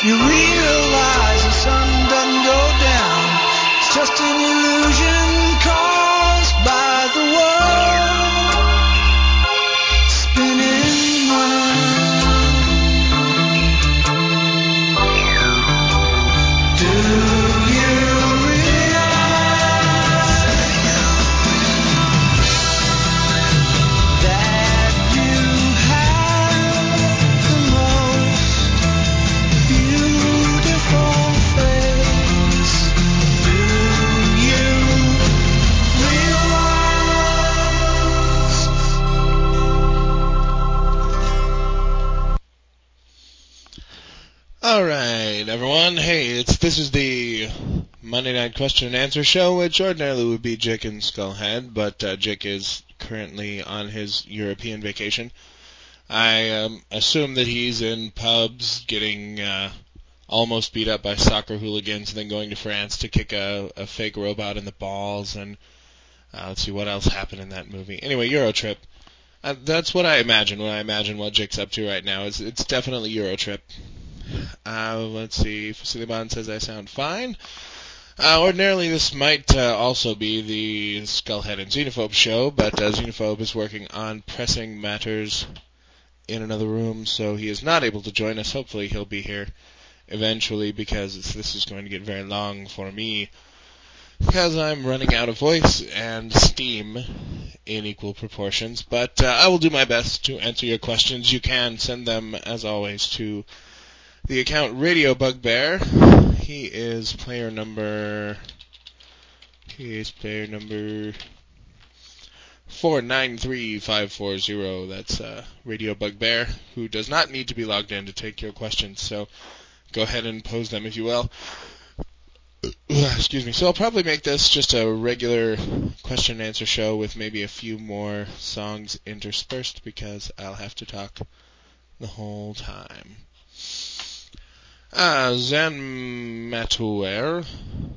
You realize the sun doesn't go down. It's just an illusion caused by the world spinning round. Do you realize that you have the most beautiful face? Do you realize? All right, everyone. Hey, this is the Monday Night Question and Answer Show, which ordinarily would be Jick and Skullhead, but Jick is currently on his European vacation. I assume that he's in pubs getting almost beat up by soccer hooligans and then going to France to kick a fake robot in the balls, and let's see what else happened in that movie. Anyway, Eurotrip. That's what I imagine when I imagine what Jick's up to right now. It's definitely Eurotrip. Let's see. Faciliban says I sound fine. Ordinarily, this might also be the Skullhead and Xenophobe show, but Xenophobe is working on pressing matters in another room, so he is not able to join us. Hopefully, he'll be here eventually, because this is going to get very long for me, because I'm running out of voice and steam in equal proportions. But I will do my best to answer your questions. You can send them, as always, to the account Radio Bugbear. He is player number 493540. That's Radio Bugbear, who does not need to be logged in to take your questions. So go ahead and pose them if you will. Excuse me. So I'll probably make this just a regular question and answer show with maybe a few more songs interspersed, because I'll have to talk the whole time. Zan Matuer,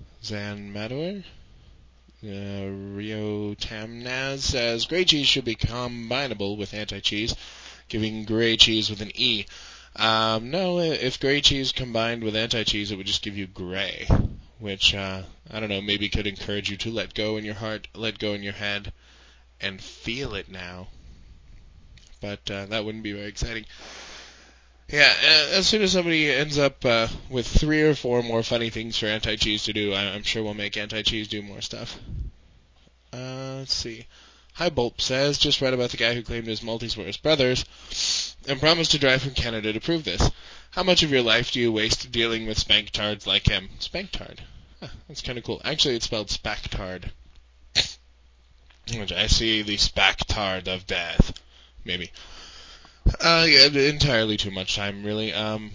Rio Tamnaz says, gray cheese should be combinable with anti-cheese, giving gray cheese with an E. No, if gray cheese combined with anti-cheese, it would just give you gray, which, I don't know, maybe could encourage you to let go in your heart, let go in your head, and feel it now. But that wouldn't be very exciting. Yeah, as soon as somebody ends up with 3 or 4 more funny things for anti-cheese to do, I'm sure we'll make anti-cheese do more stuff. Let's see. Hi Bulp says, just read about the guy who claimed his Maltese were his brothers and promised to drive from Canada to prove this. How much of your life do you waste dealing with spanktards like him? Spanktard? Huh, that's kind of cool. Actually, it's spelled spaktard. Which I see the spaktard of death. Maybe. Yeah, entirely too much time, really.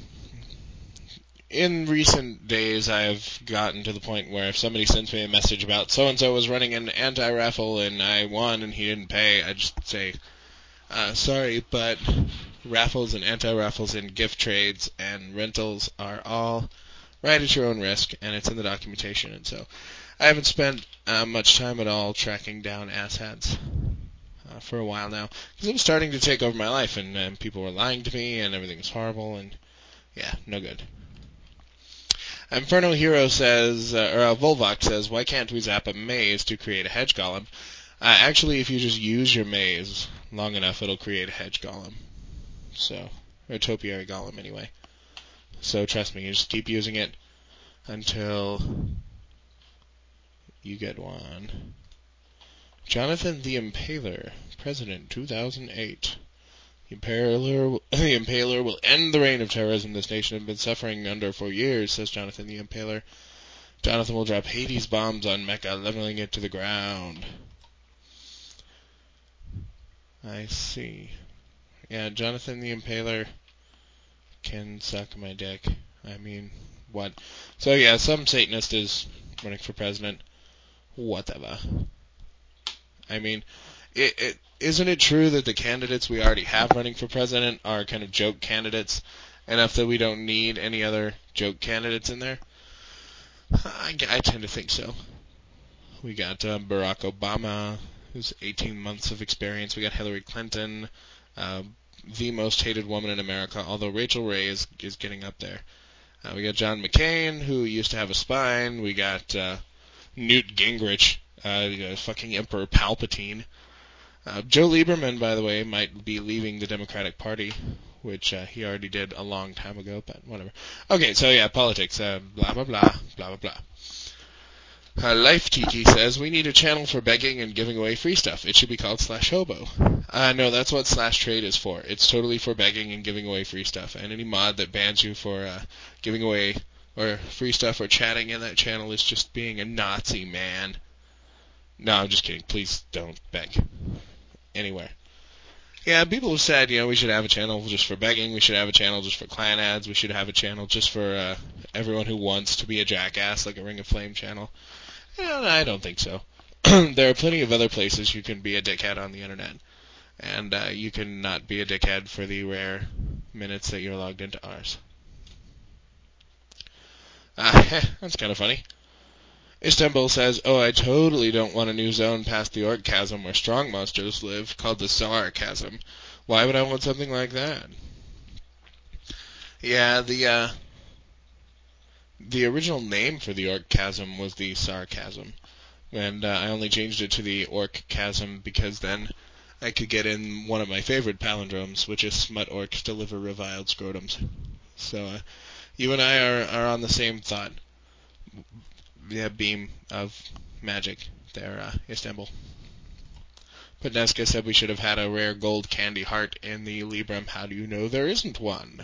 In recent days, I've gotten to the point where if somebody sends me a message about so-and-so was running an anti-raffle and I won and he didn't pay, I just say, sorry, but raffles and anti-raffles and gift trades and rentals are all right at your own risk, and it's in the documentation, and so I haven't spent much time at all tracking down asshats. For a while now, because it was starting to take over my life, and people were lying to me, and everything was horrible, and yeah, no good. Inferno Hero says, Volvox says, why can't we zap a maze to create a hedge golem? Actually, if you just use your maze long enough, it'll create a hedge golem. So, or a topiary golem anyway. So trust me, you just keep using it until you get one. Jonathan the Impaler, President, 2008. The Impaler will end the reign of terrorism this nation has been suffering under for years, says Jonathan the Impaler. Jonathan will drop Hades bombs on Mecca, leveling it to the ground. I see. Yeah, Jonathan the Impaler can suck my dick. I mean, what? So yeah, some Satanist is running for president. Whatever. I mean, isn't it true that the candidates we already have running for president are kind of joke candidates, enough that we don't need any other joke candidates in there? I tend to think so. We got Barack Obama, who's 18 months of experience. We got Hillary Clinton, the most hated woman in America, although Rachel Ray is getting up there. We got John McCain, who used to have a spine. We got Newt Gingrich, fucking Emperor Palpatine. Joe Lieberman, by the way, might be leaving the Democratic Party, which he already did a long time ago, but whatever. Okay, so yeah, politics, blah, blah, blah, blah, blah, blah. Life Tiki says, we need a channel for begging and giving away free stuff. It should be called /hobo. No, that's what /trade is for. It's totally for begging and giving away free stuff. And any mod that bans you for giving away or free stuff or chatting in that channel is just being a Nazi, man. No, I'm just kidding. Please don't beg anywhere. Yeah, people have said, we should have a channel just for begging. We should have a channel just for clan ads. We should have a channel just for everyone who wants to be a jackass, like a Ring of Flame channel. I don't think so. There are plenty of other places you can be a dickhead on the internet. And you can not be a dickhead for the rare minutes that you're logged into ours. That's kind of funny. Istanbul says, I totally don't want a new zone past the Orc Chasm where strong monsters live, called the Tsar Chasm. Why would I want something like that? Yeah, the original name for the Orc Chasm was the Tsar Chasm. And I only changed it to the Orc Chasm because then I could get in one of my favorite palindromes, which is Smut Orcs Deliver Reviled Scrotums. So you and I are on the same thought. Yeah, beam of magic there, Istanbul. Podneska said we should have had a rare gold candy heart in the Libram. How do you know there isn't one?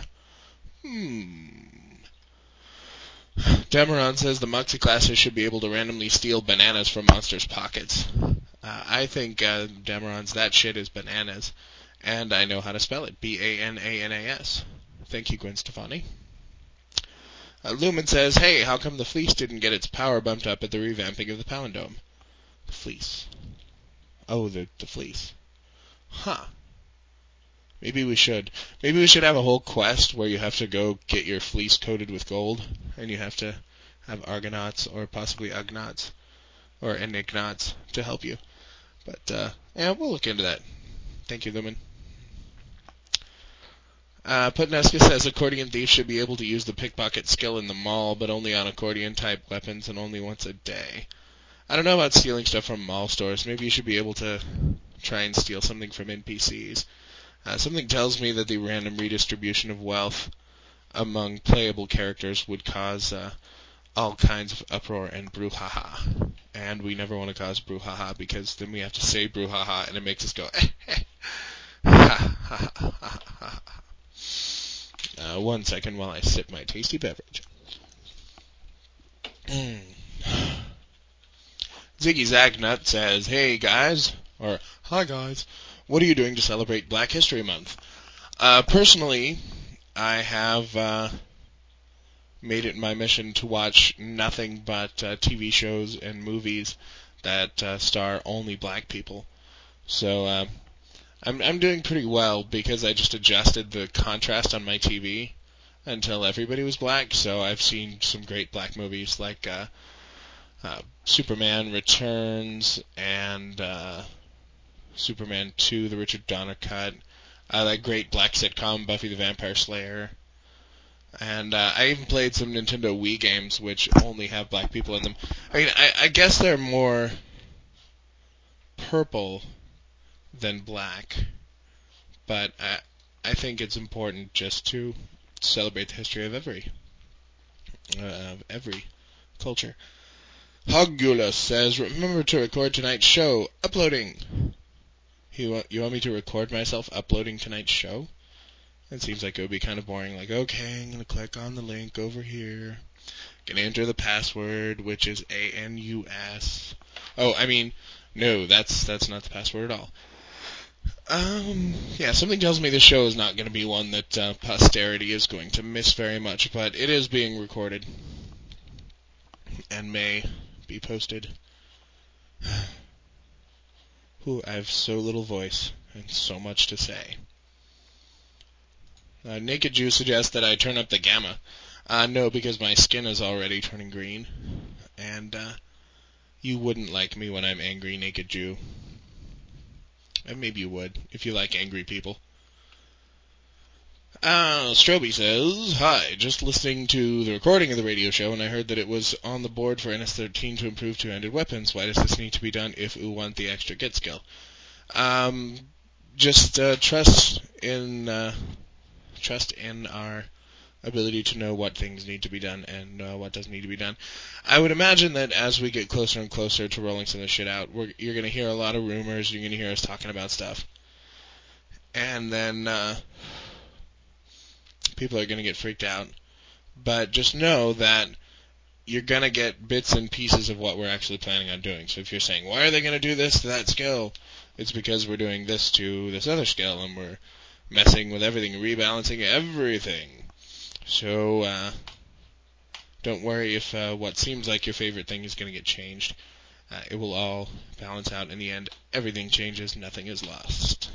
Dameron says the Moxie classes should be able to randomly steal bananas from monsters' pockets. I think, Dameron's that shit is bananas. And I know how to spell it. Bananas. Thank you, Gwen Stefani. Lumen says, hey, how come the Fleece didn't get its power bumped up at the revamping of the Palindome? The Fleece. Oh, the Fleece. Huh. Maybe we should. Maybe we should have a whole quest where you have to go get your fleece coated with gold, and you have to have Argonauts or possibly Ugnaughts or Enignaughts to help you. But, yeah, we'll look into that. Thank you, Lumen. Putneska says accordion thieves should be able to use the pickpocket skill in the mall, but only on accordion-type weapons and only once a day. I don't know about stealing stuff from mall stores. Maybe you should be able to try and steal something from NPCs. Something tells me that the random redistribution of wealth among playable characters would cause all kinds of uproar and brouhaha. And we never want to cause brouhaha because then we have to say brouhaha and it makes us go One second while I sip my tasty beverage. Ziggy Zagnut says, hey guys, or hi guys, what are you doing to celebrate Black History Month? Personally, I have made it my mission to watch nothing but TV shows and movies that star only black people. So I'm doing pretty well because I just adjusted the contrast on my TV until everybody was black. So I've seen some great black movies like Superman Returns and Superman 2, the Richard Donner cut, that great black sitcom Buffy the Vampire Slayer, and I even played some Nintendo Wii games which only have black people in them. I mean, I guess they're more purple than black, but I think it's important just to celebrate the history of every culture. Hogula says, remember to record tonight's show. Uploading. You want me to record myself uploading tonight's show? It seems like it would be kind of boring. Like, okay, I'm going to click on the link over here. Going to enter the password, which is ANUS. Oh, I mean, no, that's not the password at all. Yeah, something tells me this show is not going to be one that posterity is going to miss very much, but it is being recorded and may be posted. Ooh, I have so little voice and so much to say. Naked Jew suggests that I turn up the gamma. No, because my skin is already turning green, and you wouldn't like me when I'm angry, Naked Jew. And maybe you would, if you like angry people. Stroby says, hi, just listening to the recording of the radio show, and I heard that it was on the board for NS13 to improve two-handed weapons. Why does this need to be done if we want the extra get skill? Just trust in our ability to know what things need to be done and what doesn't need to be done. I would imagine that as we get closer and closer to rolling some of this shit out, you're going to hear a lot of rumors, you're going to hear us talking about stuff. And then people are going to get freaked out. But just know that you're going to get bits and pieces of what we're actually planning on doing. So if you're saying, why are they going to do this to that skill? It's because we're doing this to this other skill, and we're messing with everything, rebalancing everything. So don't worry if what seems like your favorite thing is going to get changed. It will all balance out in the end. Everything changes, nothing is lost.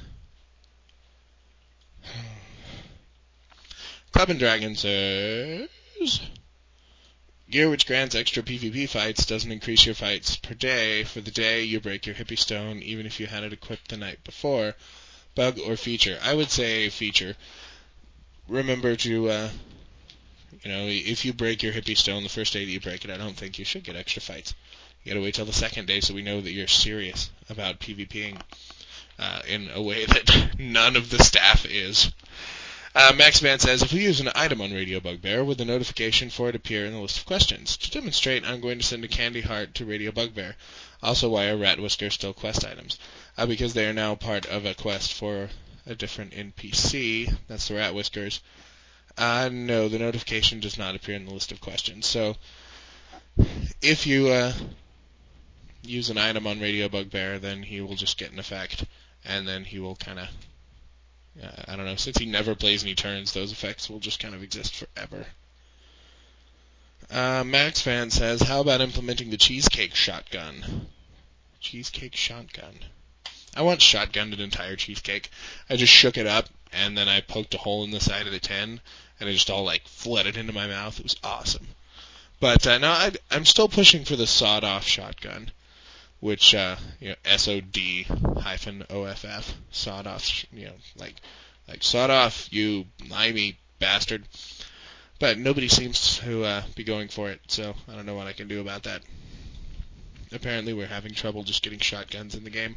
Club and Dragon says, gear which grants extra PvP fights doesn't increase your fights per day. For the day, you break your hippie stone, even if you had it equipped the night before. Bug or feature? I would say feature. Remember to, if you break your hippie stone the first day that you break it, I don't think you should get extra fights. You gotta wait till the second day so we know that you're serious about PvPing in a way that none of the staff is. Max Van says, if we use an item on Radio Bugbear, would the notification for it appear in the list of questions? To demonstrate, I'm going to send a candy heart to Radio Bugbear. Also, why are Rat Whisker still quest items? Because they are now part of a quest for a different NPC. That's the Rat Whiskers. No, the notification does not appear in the list of questions. So, if you use an item on Radio Bugbear, then he will just get an effect, and then he will kind of... I don't know, since he never plays any turns, those effects will just kind of exist forever. Max Fan says, how about implementing the cheesecake shotgun? Cheesecake shotgun. I once shotgunned an entire cheesecake. I just shook it up, and then I poked a hole in the side of the tin, and it just all, flooded into my mouth. It was awesome. But, no, I'm still pushing for the sawed-off shotgun, which, SOD-OFF, sawed off, like sawed off, you limey bastard. But nobody seems to be going for it, so I don't know what I can do about that. Apparently we're having trouble just getting shotguns in the game.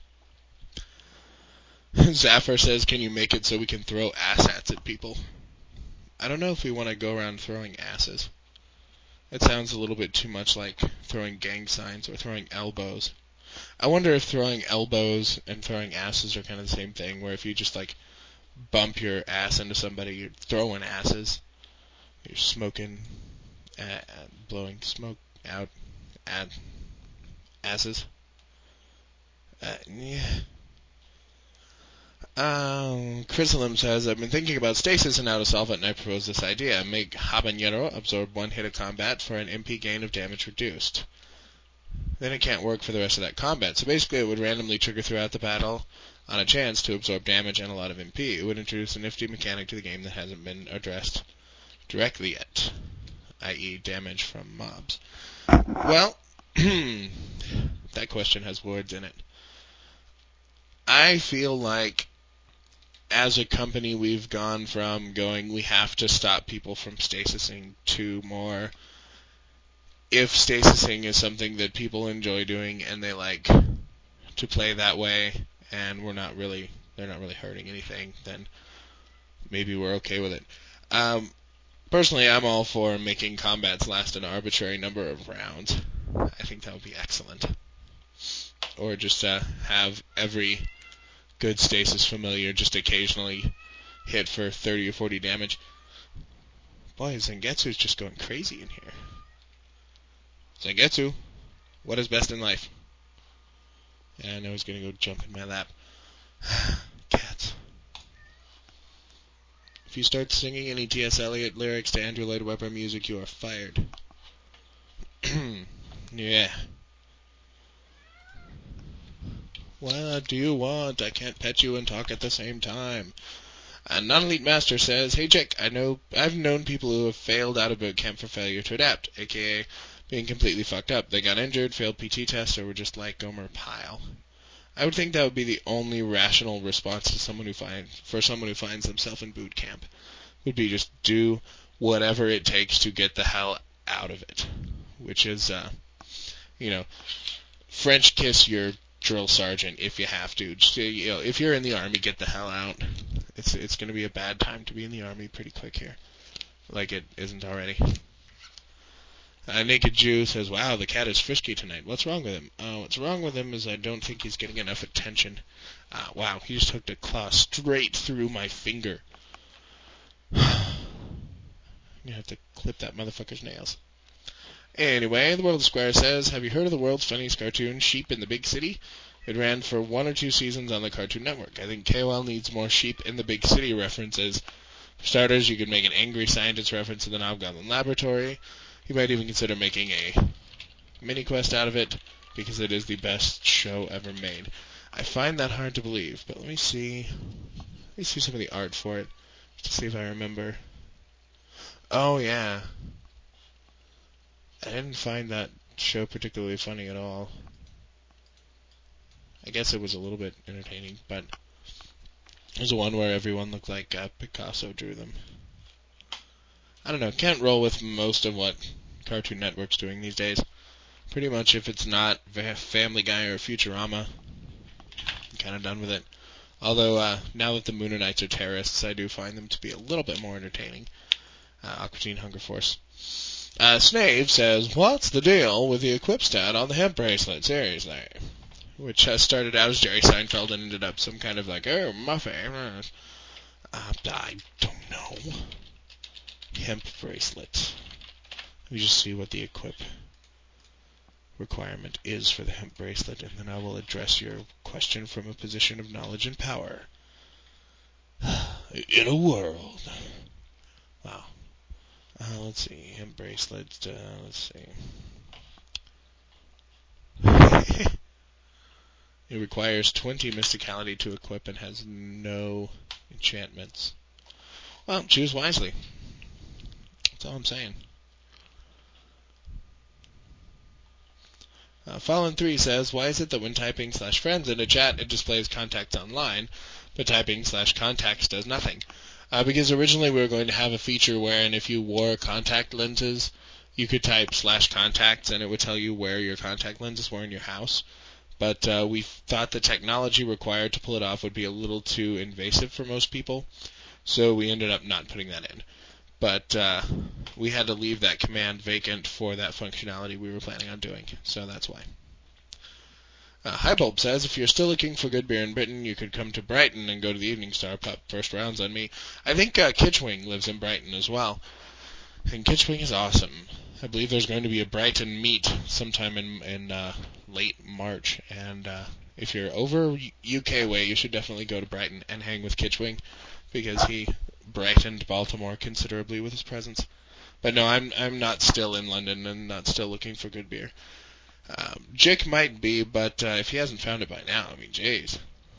Zafar says, can you make it so we can throw assets at people? I don't know if we want to go around throwing asses. It sounds a little bit too much like throwing gang signs or throwing elbows. I wonder if throwing elbows and throwing asses are kind of the same thing, where if you just, bump your ass into somebody, you're throwing asses. You're smoking, blowing smoke out at asses. Yeah. Chrysalim says, I've been thinking about stasis and how to solve it, and I propose this idea. Make Habanero absorb one hit of combat for an MP gain of damage reduced. Then it can't work for the rest of that combat. So basically it would randomly trigger throughout the battle on a chance to absorb damage and a lot of MP. It would introduce a nifty mechanic to the game that hasn't been addressed directly yet, i.e. damage from mobs. Well, that question has words in it. I feel like as a company we've gone from going, we have to stop people from stasising, to more, if stasising is something that people enjoy doing and they like to play that way, and they're not really hurting anything, then maybe we're okay with it. Personally, I'm all for making combats last an arbitrary number of rounds. I think that would be excellent. Or just have every good stasis familiar just occasionally hit for 30 or 40 damage. Boy, Zangetsu's just going crazy in here. Zangetsu, what is best in life? Yeah, I know he's going to go jump in my lap. Cats. If you start singing any T.S. Eliot lyrics to Andrew Lloyd Webber music, you are fired. Yeah. What do you want? I can't pet you and talk at the same time. And Non-Elite Master says, hey Jake, I've known people who have failed out of boot camp for failure to adapt, aka being completely fucked up. They got injured, failed PT tests, or were just like Gomer Pyle. I would think that would be the only rational response to someone who finds themselves in boot camp. Would be just do whatever it takes to get the hell out of it, which is, French kiss your drill sergeant if you have to. Just, if you're in the Army, get the hell out. It's going to be a bad time to be in the Army pretty quick here, like it isn't already. Naked Jew says, wow, the cat is frisky tonight. What's wrong with him? What's wrong with him is I don't think he's getting enough attention. Wow, he just hooked a claw straight through my finger. I'm going to have to clip that motherfucker's nails. Anyway, the World Square says, have you heard of the world's funniest cartoon, Sheep in the Big City? It ran for 1 or 2 seasons on the Cartoon Network. I think KOL needs more Sheep in the Big City references. For starters, you could make an angry scientist reference to the Hobgoblin Laboratory. You might even consider making a mini-quest out of it, because it is the best show ever made. I find that hard to believe, but let me see some of the art for it, to see if I remember. Oh, yeah. I didn't find that show particularly funny at all. I guess it was a little bit entertaining, but it was the one where everyone looked like Picasso drew them. I don't know, can't roll with most of what Cartoon Network's doing these days. Pretty much if it's not Family Guy or Futurama, I'm kind of done with it. Although, now that the Moonanites are terrorists, I do find them to be a little bit more entertaining. Aqua Teen Hunger Force. Snave says, what's the deal with the equip stat on the hemp bracelet? Seriously. Which started out as Jerry Seinfeld and ended up some kind of like, oh, Muffy. I don't know. Hemp bracelet. Let me just see what the equip requirement is for the hemp bracelet, and then I will address your question from a position of knowledge and power. In a world. Wow. Let's see. Hemp bracelet. Let's see. It requires 20 mysticality to equip and has no enchantments. Well, choose wisely. That's all I'm saying. Fallen 3 says, why is it that when typing /friends in a chat it displays contacts online, but typing /contacts does nothing? Because originally we were going to have a feature wherein if you wore contact lenses, you could type /contacts and it would tell you where your contact lenses were in your house. But we thought the technology required to pull it off would be a little too invasive for most people, so we ended up not putting that in. But we had to leave that command vacant for that functionality we were planning on doing, so that's why. Highbulb says, if you're still looking for good beer in Britain, you could come to Brighton and go to the Evening Star Pub. First rounds on me. I think Kitchwing lives in Brighton as well, and Kitchwing is awesome. I believe there's going to be a Brighton meet sometime in late March, and if you're over UK way, you should definitely go to Brighton and hang with Kitchwing, because he brightened Baltimore considerably with his presence. But no, I'm not still in London and not still looking for good beer. Jick might be, but if he hasn't found it by now, I mean, jeez.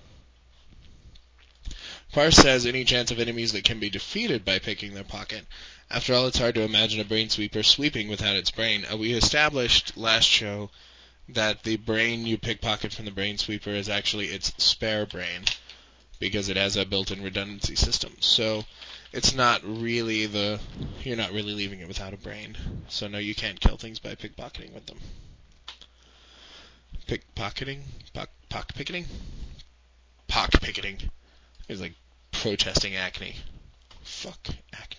Parse says, any chance of enemies that can be defeated by picking their pocket? After all, it's hard to imagine a brain sweeper sweeping without its brain. We established last show that the brain you pickpocket from the brain sweeper is actually its spare brain, because it has a built-in redundancy system. So it's not really you're not really leaving it without a brain. So no, you can't kill things by pickpocketing with them. Pickpocketing? Pockpicketing? Pockpicketing is like protesting acne. Fuck acne.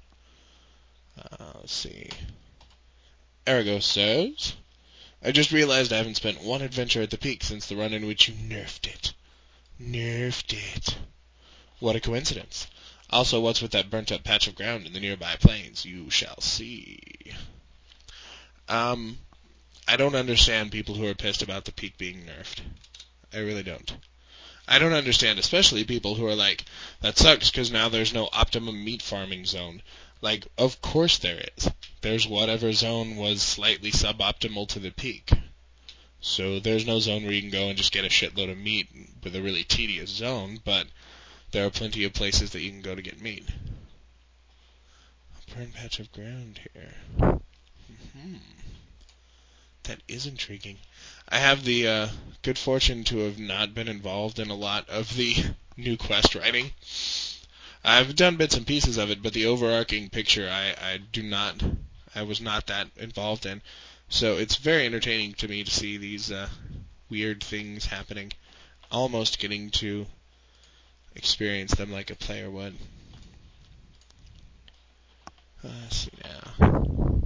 Let's see. Ergo says, I just realized I haven't spent one adventure at the peak since the run in which you nerfed it. Nerfed it. What a coincidence. Also, what's with that burnt-up patch of ground in the nearby plains? You shall see. I don't understand people who are pissed about the peak being nerfed. I really don't. I don't understand, especially people who are like, that sucks because now there's no optimum meat farming zone. Like, of course there is. There's whatever zone was slightly suboptimal to the peak. So there's no zone where you can go and just get a shitload of meat with a really tedious zone, but there are plenty of places that you can go to get meat. A burnt patch of ground here. That is intriguing. I have the good fortune to have not been involved in a lot of the new quest writing. I've done bits and pieces of it, but the overarching picture I was not that involved in. So it's very entertaining to me to see these weird things happening. Almost getting to experience them like a player would. Let's see now.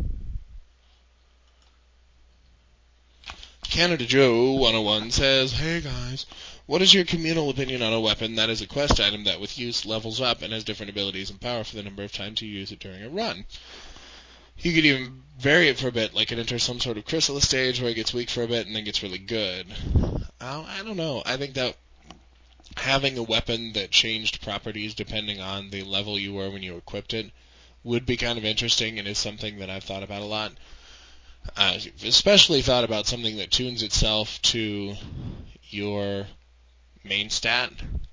Canada Joe 101 says, "Hey guys, what is your communal opinion on a weapon that is a quest item that with use levels up and has different abilities and power for the number of times you use it during a run? You could even vary it for a bit, like it enters some sort of chrysalis stage where it gets weak for a bit and then gets really good." I don't know. I think that having a weapon that changed properties depending on the level you were when you equipped it would be kind of interesting and is something that I've thought about a lot. Especially thought about something that tunes itself to your main stat.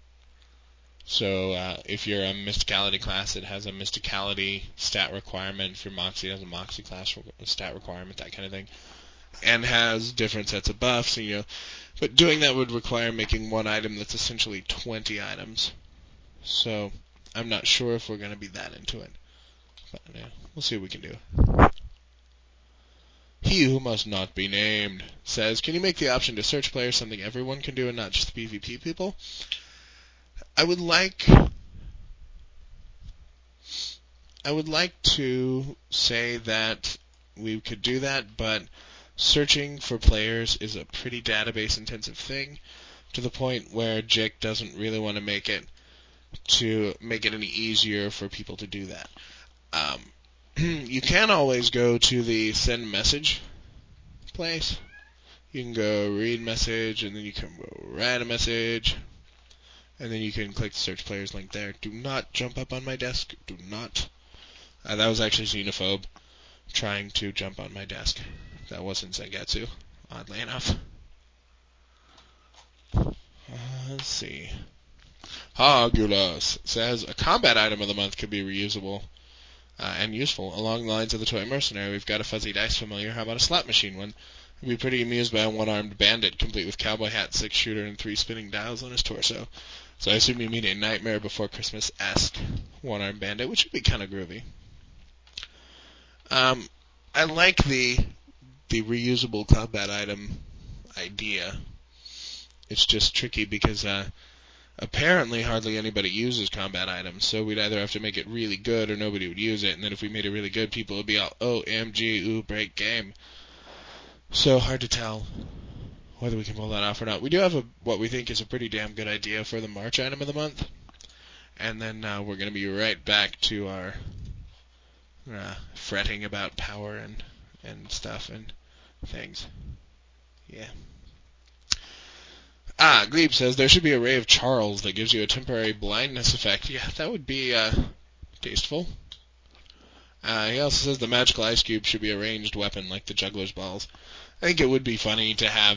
So if you're a Mysticality class, it has a Mysticality stat requirement. If you're Moxie, it has a Moxie class stat requirement, that kind of thing. And has different sets of buffs. But doing that would require making one item that's essentially 20 items. So I'm not sure if we're going to be that into it. But yeah, we'll see what we can do. He who must not be named says, "Can you make the option to search players something everyone can do and not just the PvP people?" I would like to say that we could do that, but searching for players is a pretty database intensive thing, to the point where Jake doesn't really want to make it any easier for people to do that. You can always go to the send message place. You can go read message, and then you can go write a message, and then you can click the search players link there. Do not jump up on my desk. Do not. That was actually Xenophobe trying to jump on my desk. That wasn't Zangetsu, oddly enough. Let's see. Hogulus says, "A combat item of the month could be reusable and useful. Along the lines of the Toy Mercenary, we've got a fuzzy dice familiar. How about a slot machine one? I'd be pretty amused by a one-armed bandit, complete with cowboy hat, 6-shooter, and 3 spinning dials on his torso." So I assume you mean a Nightmare Before Christmas-esque one-armed bandit, which would be kind of groovy. I like the reusable combat item idea. It's just tricky because apparently hardly anybody uses combat items, so we'd either have to make it really good or nobody would use it, and then if we made it really good, people would be all, OMG, ooh, break game. So hard to tell whether we can pull that off or not. We do have what we think is a pretty damn good idea for the March item of the month, and then we're going to be right back to our fretting about power and stuff and things. Yeah. Glebe says, "There should be a Ray of Charles that gives you a temporary blindness effect." Yeah, that would be tasteful. He also says the magical ice cube should be a ranged weapon like the juggler's balls. I think it would be funny to have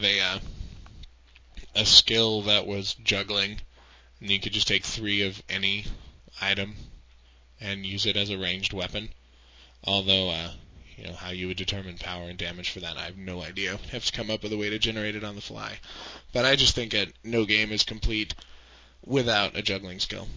a skill that was juggling, and you could just take 3 of any item and use it as a ranged weapon. Although, how you would determine power and damage for that, I have no idea. You'd have to come up with a way to generate it on the fly. But I just think that no game is complete without a juggling skill.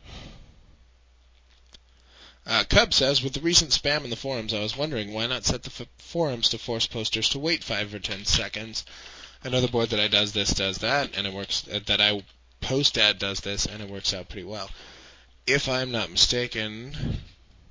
Cub says, "With the recent spam in the forums, I was wondering why not set the forums to force posters to wait 5 or 10 seconds. Another board that I does that, and it works. That I post at does this, and it works out pretty well. If I'm not mistaken,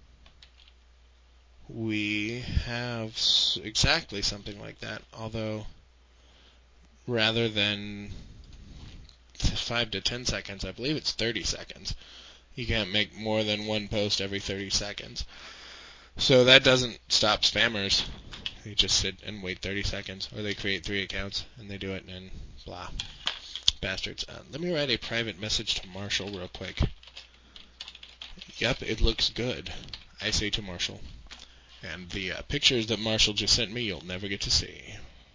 we have exactly something like that, although rather than 5 to 10 seconds, I believe it's 30 seconds. You can't make more than one post every 30 seconds. So that doesn't stop spammers. They just sit and wait 30 seconds, or they create 3 accounts, and they do it, and blah. Bastards. Let me write a private message to Marshall real quick. Yep, it looks good, I say to Marshall. And the pictures that Marshall just sent me, you'll never get to see.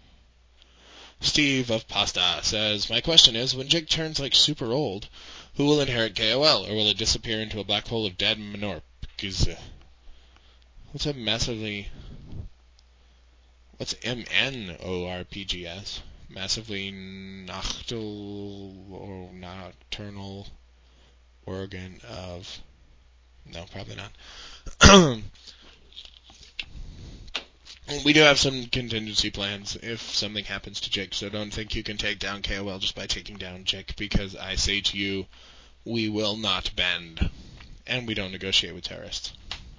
Steve of Pasta says, "My question is, when Jig turns like super old, who will inherit KOL, or will it disappear into a black hole of dead Menorp? What's a massively... What's MNORPGS? Massively nocturnal organ of... No, probably not. We do have some contingency plans if something happens to Jake, so don't think you can take down KOL just by taking down Jake, because I say to you, we will not bend, and we don't negotiate with terrorists.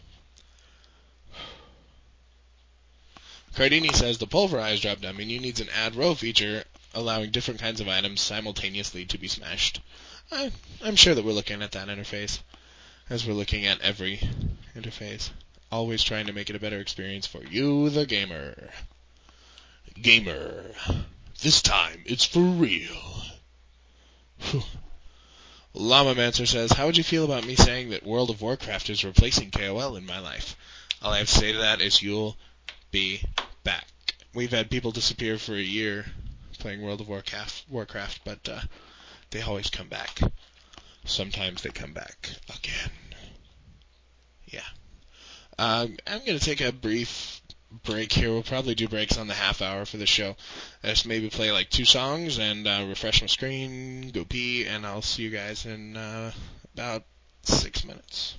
Cardini says the pulverized drop-down menu needs an add row feature allowing different kinds of items simultaneously to be smashed. I'm sure that we're looking at that interface, as we're looking at every interface. Always trying to make it a better experience for you, the gamer. Gamer. This time, it's for real. Whew. Llamamancer says, how would you feel about me saying that World of Warcraft is replacing KOL in my life? All I have to say to that is you'll be back. We've had people disappear for a year playing World of Warcraft, but they always come back. Sometimes they come back again. Yeah. I'm going to take a brief break here. We'll probably do breaks on the half hour for the show. Just maybe play like 2 songs and refresh my screen, go pee, and I'll see you guys in about 6 minutes.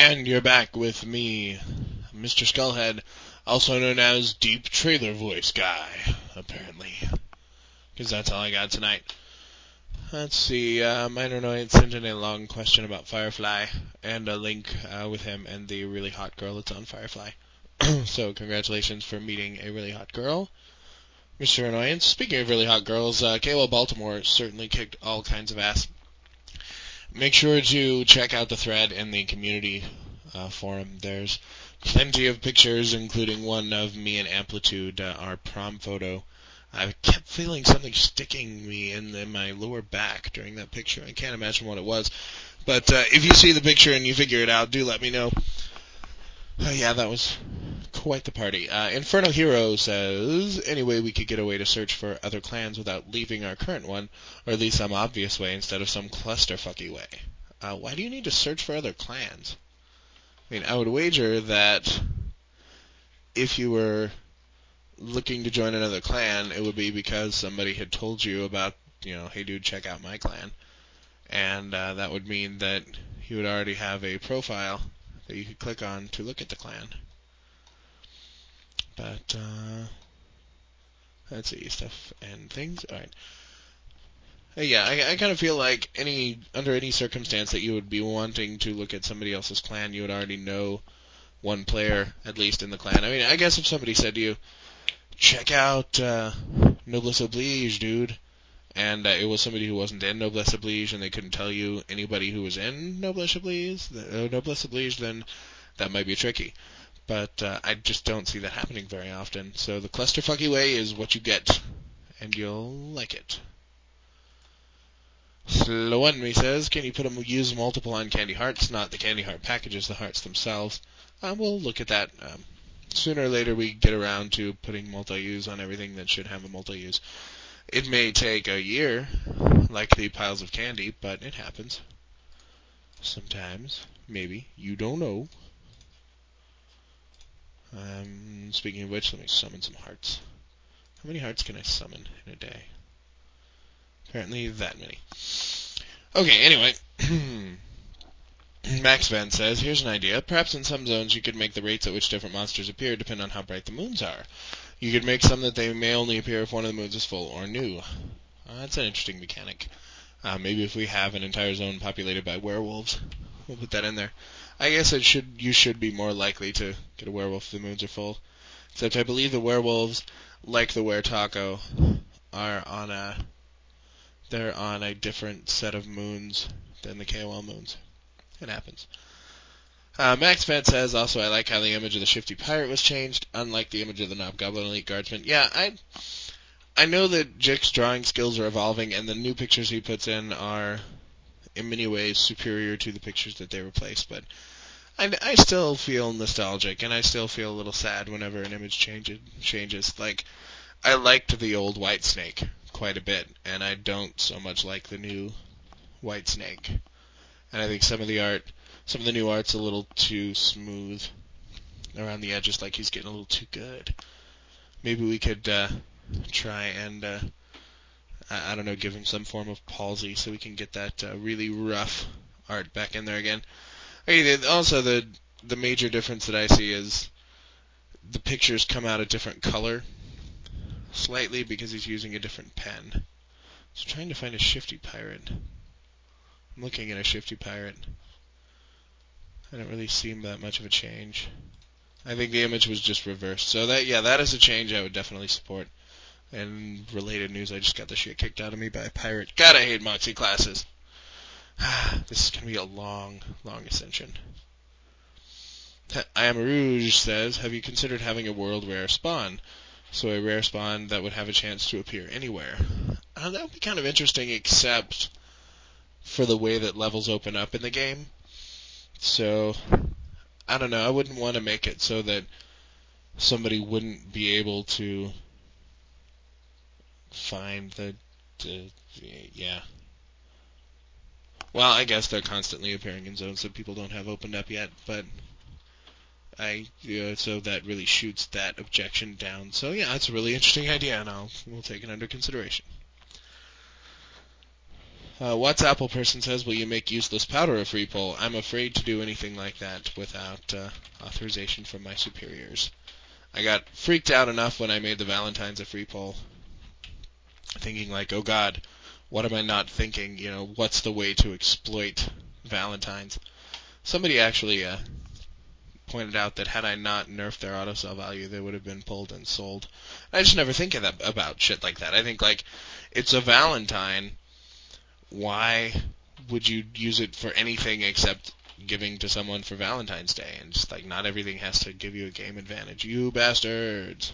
And you're back with me, Mr. Skullhead, also known as Deep Trailer Voice Guy, apparently. Because that's all I got tonight. Let's see, Minor Annoyance sent in a long question about Firefly, and a link with him and the really hot girl that's on Firefly. So, congratulations for meeting a really hot girl, Mr. Annoyance. Speaking of really hot girls, Kayla Baltimore certainly kicked all kinds of ass. Make sure to check out the thread in the community forum. There's plenty of pictures, including one of me and Amplitude, our prom photo. I kept feeling something sticking me in my lower back during that picture. I can't imagine what it was. But if you see the picture and you figure it out, do let me know. Yeah, that was quite the party. Inferno Hero says, any way we could get a way to search for other clans without leaving our current one, or at least some obvious way instead of some clusterfucky way. Why do you need to search for other clans? I mean, I would wager that if you were looking to join another clan, it would be because somebody had told you about, hey dude, check out my clan. And that would mean that you would already have a profile that you could click on to look at the clan. But, let's see, stuff and things. Alright. Yeah, I kind of feel like under any circumstance that you would be wanting to look at somebody else's clan, you would already know one player, at least in the clan. I mean, I guess if somebody said to you, check out Noblesse Oblige, dude, and it was somebody who wasn't in Noblesse Oblige, and they couldn't tell you anybody who was in Noblesse Oblige, then that might be tricky. But I just don't see that happening very often. So the clusterfucky way is what you get, and you'll like it. Slowenme says, can you use multiple on candy hearts? Not the candy heart packages, the hearts themselves. We'll look at that. Sooner or later we get around to putting multi-use on everything that should have a multi-use. It may take a year, like the piles of candy, but it happens. Sometimes. Maybe. You don't know. Speaking of which, let me summon some hearts. How many hearts can I summon in a day? Apparently that many. Okay, anyway. Max Van says, here's an idea. Perhaps in some zones you could make the rates at which different monsters appear depend on how bright the moons are. You could make some that they may only appear if one of the moons is full or new. That's an interesting mechanic. Maybe if we have an entire zone populated by werewolves, we'll put that in there. I guess you should be more likely to get a werewolf if the moons are full. Except I believe the werewolves, like the Were-Taco, are on a different set of moons than the KOL moons. It happens. Max Van says, also, I like how the image of the Shifty Pirate was changed, unlike the image of the Knobgoblin Elite Guardsman. Yeah, I know that Jick's drawing skills are evolving, and the new pictures he puts in are, in many ways, superior to the pictures that they replaced, but I still feel nostalgic, and I still feel a little sad whenever an image changes. Like, I liked the old White Snake quite a bit, and I don't so much like the new White Snake. And I think some of the new art's a little too smooth around the edges, like he's getting a little too good. Maybe we could try and, I don't know, give him some form of palsy so we can get that really rough art back in there again. Also, the major difference that I see is the pictures come out a different color, slightly, because he's using a different pen. So I'm trying to find a Shifty Pirate. I'm looking at a Shifty Pirate. I don't really see that much of a change. I think the image was just reversed. So that is a change I would definitely support. And related news, I just got the shit kicked out of me by a pirate. God, I hate Moxie classes. This is going to be a long, long ascension. I Am Rouge says, have you considered having a world rare spawn? So a rare spawn that would have a chance to appear anywhere. That would be kind of interesting, except for the way that levels open up in the game. So, I don't know, I wouldn't want to make it so that somebody wouldn't be able to find yeah. Well, I guess they're constantly appearing in zones that people don't have opened up yet, but so that really shoots that objection down. So yeah, that's a really interesting idea, and we'll take it under consideration. What's Apple person says, will you make useless powder a free poll? I'm afraid to do anything like that without authorization from my superiors. I got freaked out enough when I made the Valentine's a free poll, thinking like, oh God, what am I not thinking? What's the way to exploit Valentine's? Somebody actually pointed out that had I not nerfed their autosell value, they would have been pulled and sold. I just never think about shit like that. I think, like, it's a Valentine. Why would you use it for anything except giving to someone for Valentine's Day? And just, like, not everything has to give you a game advantage. You bastards.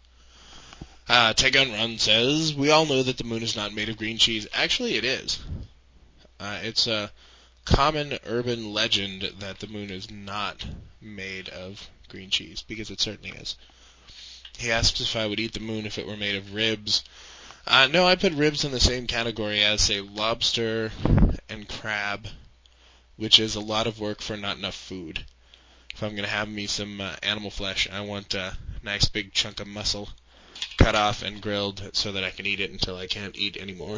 Tegun Run says, we all know that the moon is not made of green cheese. Actually, it is. It's a common urban legend that the moon is not made of green cheese, because it certainly is. He asked if I would eat the moon if it were made of ribs. No, I put ribs in the same category as, say, lobster and crab, which is a lot of work for not enough food. If I'm going to have me some animal flesh, I want a nice big chunk of muscle cut off and grilled so that I can eat it until I can't eat anymore.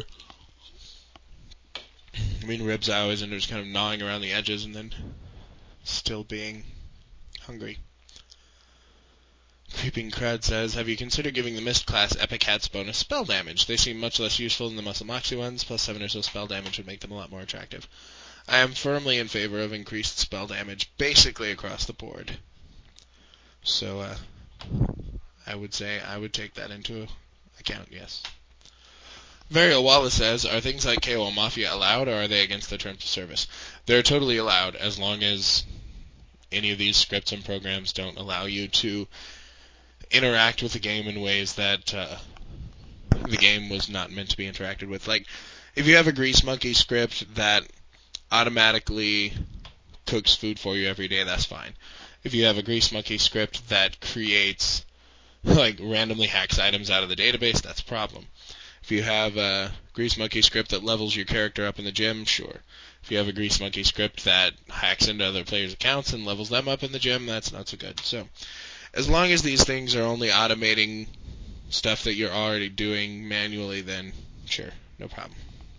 I mean, ribs I always end up just kind of gnawing around the edges and then still being hungry. Creeping Crowd says, have you considered giving the Mist class Epic Hats bonus spell damage? They seem much less useful than the Muscle Moxie ones, plus 7 or so spell damage would make them a lot more attractive. I am firmly in favor of increased spell damage, basically across the board. So, I would say I would take that into account, yes. Varial Wallace says, are things like KO Mafia allowed, or are they against the terms of service? They're totally allowed, as long as any of these scripts and programs don't allow you to interact with the game in ways that the game was not meant to be interacted with. Like, if you have a Grease Monkey script that automatically cooks food for you every day, that's fine. If you have a Grease Monkey script that creates, like, randomly hacks items out of the database, that's a problem. If you have a Grease Monkey script that levels your character up in the gym, sure. If you have a Grease Monkey script that hacks into other players' accounts and levels them up in the gym, that's not so good. So, as long as these things are only automating stuff that you're already doing manually, then sure, no problem.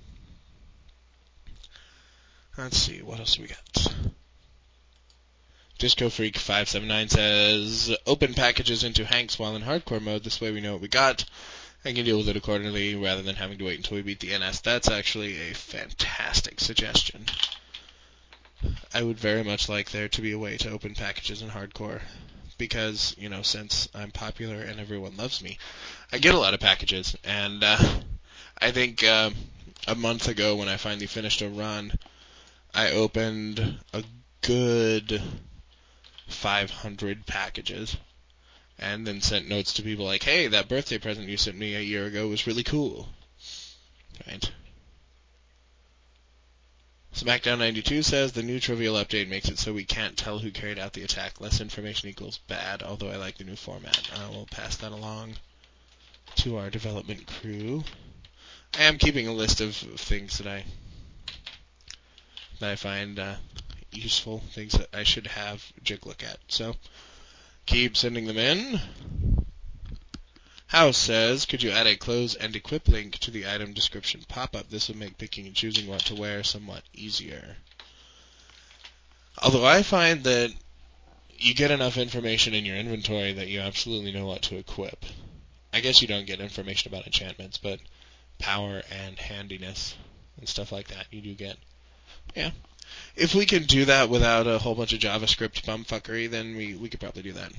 Let's see, what else do we got? Disco Freak 579 says, open packages into Hanks while in hardcore mode, this way we know what we got and can deal with it accordingly rather than having to wait until we beat the NS. That's actually a fantastic suggestion. I would very much like there to be a way to open packages in hardcore, because, since I'm popular and everyone loves me, I get a lot of packages, and I think a month ago when I finally finished a run, I opened a good 500 packages, and then sent notes to people like, hey, that birthday present you sent me a year ago was really cool. Right. SmackDown 92 says, the new trivial update makes it so we can't tell who carried out the attack. Less information equals bad, although I like the new format. I will pass that along to our development crew. I am keeping a list of things that I find useful, things that I should have Jig look at. So, keep sending them in. House says, could you add a clothes and equip link to the item description pop-up? This would make picking and choosing what to wear somewhat easier. Although I find that you get enough information in your inventory that you absolutely know what to equip. I guess you don't get information about enchantments, but power and handiness and stuff like that you do get. Yeah. If we can do that without a whole bunch of JavaScript bumfuckery, then we could probably do that.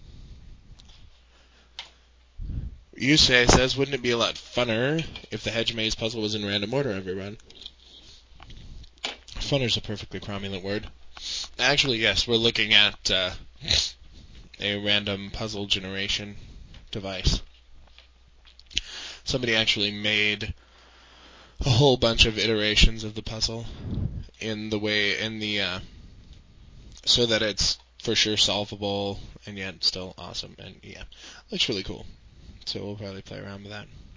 Yusei says, wouldn't it be a lot funner if the hedge maze puzzle was in random order every run? Funner's a perfectly cromulent word. Actually, yes, we're looking at a random puzzle generation device. Somebody actually made a whole bunch of iterations of the puzzle so that it's for sure solvable and yet still awesome, and yeah, looks really cool. So we'll probably play around with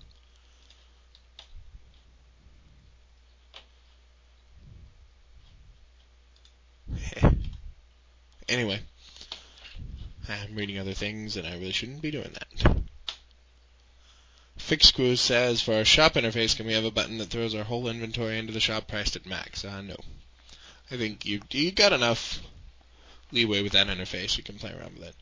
that. Anyway, I'm reading other things and I really shouldn't be doing that. FixScrew says, for our shop interface, can we have a button that throws our whole inventory into the shop priced at max? No. I think you got enough leeway with that interface. You can play around with it.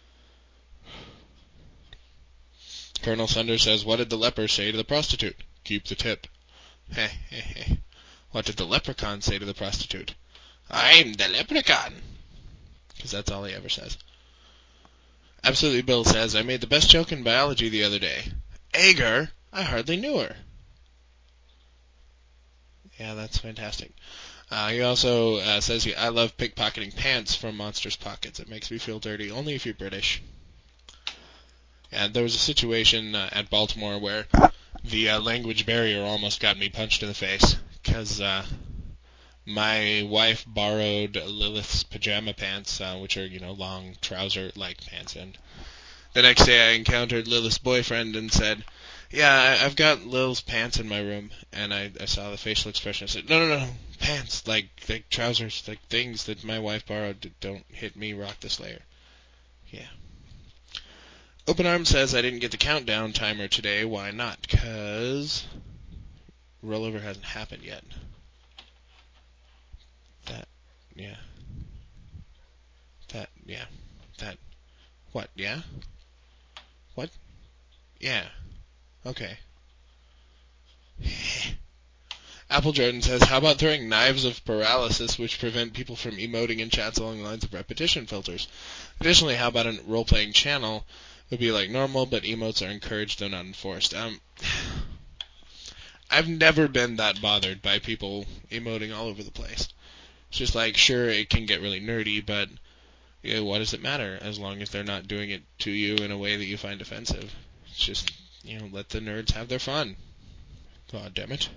Colonel Thunder says, what did the leper say to the prostitute? Keep the tip. Heh. What did the leprechaun say to the prostitute? I'm the leprechaun. Because that's all he ever says. Absolutely Bill says, I made the best joke in biology the other day. Agar? I hardly knew her. Yeah, that's fantastic. He also says, I love pickpocketing pants from Monsters Pockets. It makes me feel dirty, only if you're British. And there was a situation at Baltimore where the language barrier almost got me punched in the face, because my wife borrowed Lilith's pajama pants, which are, long trouser-like pants, and the next day I encountered Lilith's boyfriend and said, yeah, I've got Lil's pants in my room, and I saw the facial expression. I said, no, pants, like trousers, like things that my wife borrowed. Don't hit me, Rock the Slayer. Yeah. Open Arm says, I didn't get the countdown timer today. Why not? Because rollover hasn't happened yet. What, yeah? What? Yeah. Okay. Apple Jordan says, how about throwing knives of paralysis which prevent people from emoting in chats along the lines of repetition filters? Additionally, how about a role-playing channel would be like normal, but emotes are encouraged though not enforced? I've never been that bothered by people emoting all over the place. It's just like, sure, it can get really nerdy, but what does it matter as long as they're not doing it to you in a way that you find offensive? It's just, let the nerds have their fun. God damn it.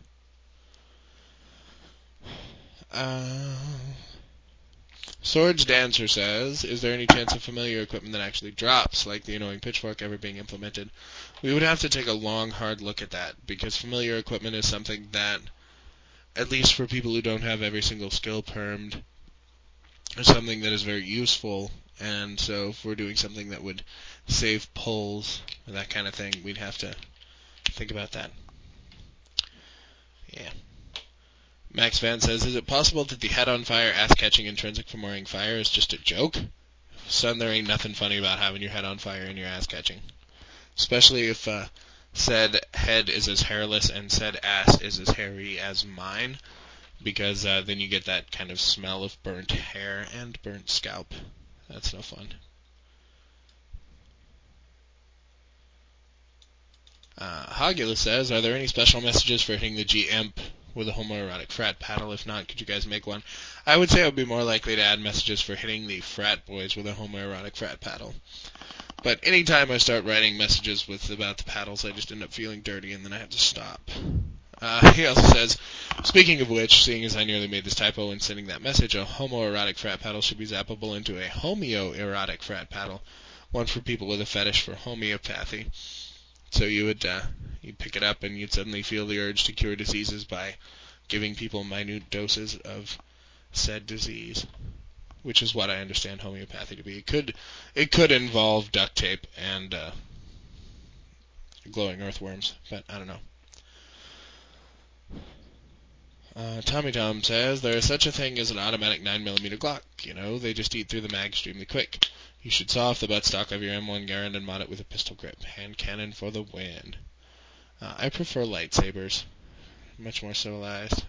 Swords Dancer says, is there any chance of familiar equipment that actually drops, like the annoying pitchfork ever being implemented? We would have to take a long, hard look at that, because familiar equipment is something that, at least for people who don't have every single skill permed, is something that is very useful, and so if we're doing something that would save pulls and that kind of thing, we'd have to think about that. Yeah. Max Van says, is it possible that the head on fire ass-catching intrinsic from wearing fire is just a joke? Son, there ain't nothing funny about having your head on fire and your ass catching. Especially if said head is as hairless and said ass is as hairy as mine, because then you get that kind of smell of burnt hair and burnt scalp. That's no fun. Hogula says, are there any special messages for hitting the G-Imp with a homoerotic frat paddle? If not, could you guys make one? I would say I would be more likely to add messages for hitting the frat boys with a homoerotic frat paddle. But anytime I start writing messages about the paddles, I just end up feeling dirty, and then I have to stop. He also says, speaking of which, seeing as I nearly made this typo in sending that message, a homoerotic frat paddle should be zappable into a homeoerotic frat paddle, one for people with a fetish for homeopathy. So you'd pick it up and you'd suddenly feel the urge to cure diseases by giving people minute doses of said disease, which is what I understand homeopathy to be. It could involve duct tape and glowing earthworms, but I don't know. Tommy Tom says, there is such a thing as an automatic 9mm Glock. They just eat through the mag extremely quick. You should saw off the buttstock of your M1 Garand and mod it with a pistol grip. Hand cannon for the win. I prefer lightsabers. Much more civilized.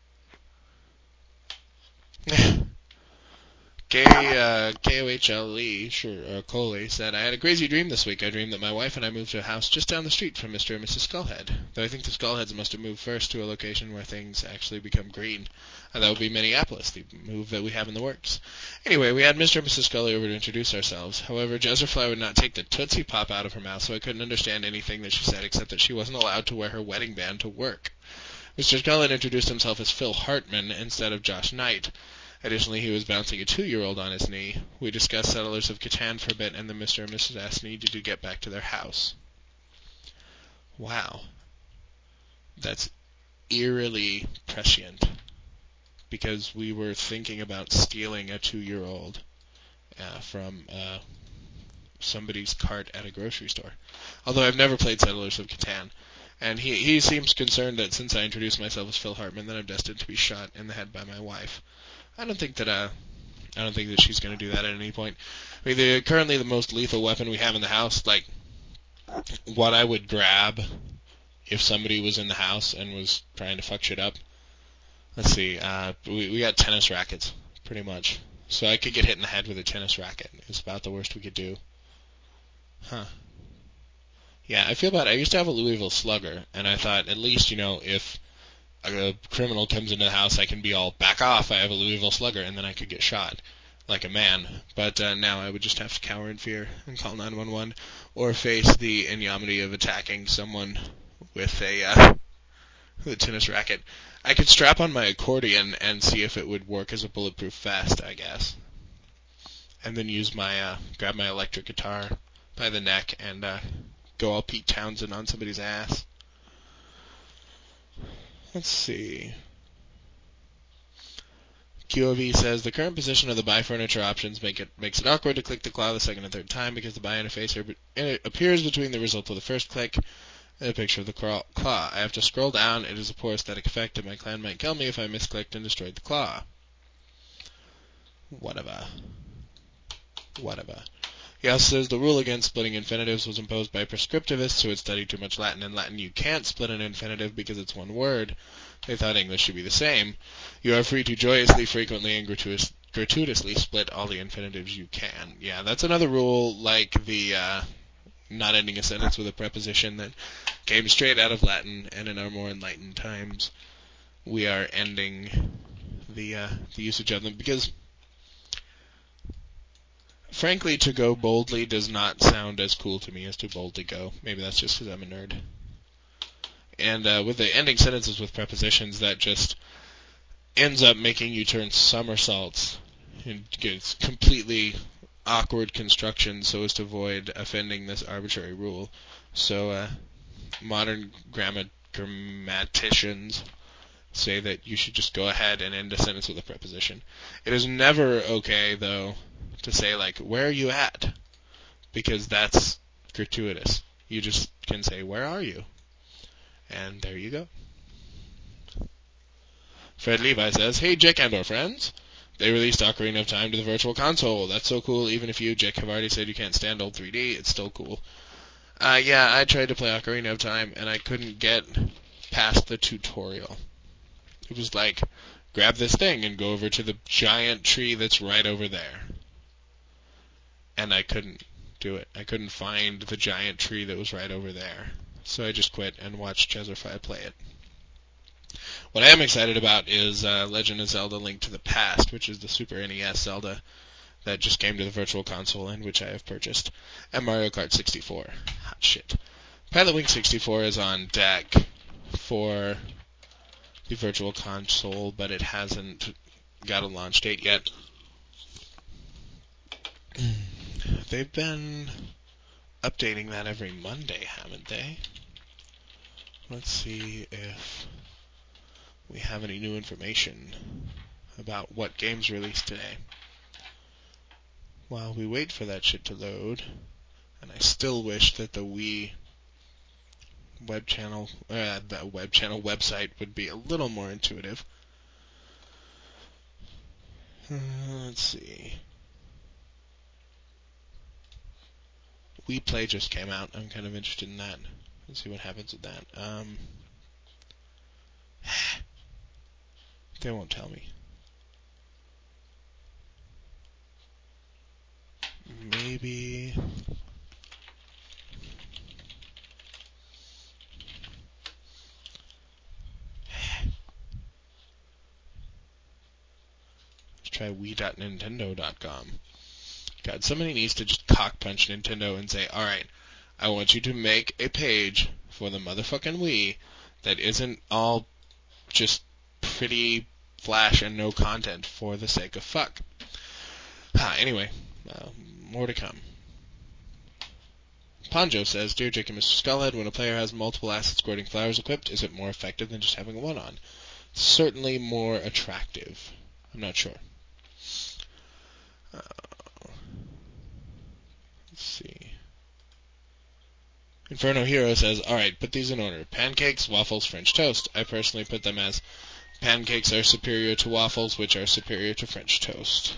KOHLE, Coley, said, I had a crazy dream this week. I dreamed that my wife and I moved to a house just down the street from Mr. and Mrs. Skullhead. Though I think the Skullheads must have moved first to a location where things actually become green. That would be Minneapolis, the move that we have in the works. Anyway, we had Mr. and Mrs. Scully over to introduce ourselves. However, Jazzerfly would not take the Tootsie Pop out of her mouth, so I couldn't understand anything that she said except that she wasn't allowed to wear her wedding band to work. Mr. Scully introduced himself as Phil Hartman instead of Josh Knight. Additionally, he was bouncing a 2-year-old on his knee. We discussed Settlers of Catan for a bit, and then Mr. and Mrs. S needed to get back to their house. Wow. That's eerily prescient. Because we were thinking about stealing a 2-year-old from somebody's cart at a grocery store. Although I've never played Settlers of Catan. And he seems concerned that since I introduced myself as Phil Hartman, that I'm destined to be shot in the head by my wife. I don't think that she's going to do that at any point. I mean, currently the most lethal weapon we have in the house, like, what I would grab if somebody was in the house and was trying to fuck shit up. Let's see, we got tennis rackets, pretty much. So I could get hit in the head with a tennis racket. It's about the worst we could do. Huh. Yeah, I feel bad. I used to have a Louisville Slugger, and I thought, at least, if a criminal comes into the house, I can be all, back off, I have a Louisville Slugger, and then I could get shot like a man. But now I would just have to cower in fear and call 911, or face the ignominy of attacking someone with a tennis racket. I could strap on my accordion and see if it would work as a bulletproof vest, I guess. And then use grab my electric guitar by the neck and go all Pete Townsend on somebody's ass. Let's see. QOV says, the current position of the buy furniture options makes it awkward to click the claw the second and third time because the buy interface appears between the result of the first click and a picture of the claw. I have to scroll down. It is a poor aesthetic effect, and my clan might kill me if I misclicked and destroyed the claw. Whatever. He also says the rule against splitting infinitives was imposed by prescriptivists who had studied too much Latin. In Latin, you can't split an infinitive because it's one word. They thought English should be the same. You are free to joyously, frequently, and gratuitously split all the infinitives you can. Yeah, that's another rule, like the not ending a sentence with a preposition, that came straight out of Latin, and in our more enlightened times, we are ending the usage of them, because frankly, to go boldly does not sound as cool to me as to boldly go. Maybe that's just because I'm a nerd. And with the ending sentences with prepositions, that just ends up making you turn somersaults and gets completely awkward construction so as to avoid offending this arbitrary rule. So modern grammaticians say that you should just go ahead and end a sentence with a preposition. It is never okay, though, to say, like, where are you at? Because that's gratuitous. You just can say, where are you? And there you go. Fred Levi says, hey, Jick and or friends. They released Ocarina of Time to the Virtual Console. That's so cool. Even if you, Jick, have already said you can't stand old 3D, it's still cool. Yeah, I tried to play Ocarina of Time, and I couldn't get past the tutorial. It was like, grab this thing and go over to the giant tree that's right over there. And I couldn't do it. I couldn't find the giant tree that was right over there. So I just quit and watched Jezerfy play it. What I am excited about is Legend of Zelda Link to the Past, which is the Super NES Zelda that just came to the Virtual Console and which I have purchased, and Mario Kart 64. Hot shit. Pilot Wing 64 is on deck for the Virtual Console, but it hasn't got a launch date yet. They've been updating that every Monday, haven't they? Let's see if we have any new information about what games released today. While we wait for that shit to load, and I still wish that the Wii website would be a little more intuitive. Let's see. Wii Play just came out. I'm kind of interested in that. Let's see what happens with that. They won't tell me. Maybe... Let's try Wii.Nintendo.com. God, somebody needs to just cock-punch Nintendo and say, alright, I want you to make a page for the motherfucking Wii that isn't all just pretty flash and no content for the sake of fuck. Anyway, more to come. Ponjo says, Dear Jake and Mr. Skullhead, when a player has multiple acid squirting flowers equipped, is it more effective than just having one on? Certainly more attractive. I'm not sure. Let's see. Inferno Hero says, alright, put these in order. Pancakes, waffles, French toast. I personally put them as pancakes are superior to waffles, which are superior to French toast.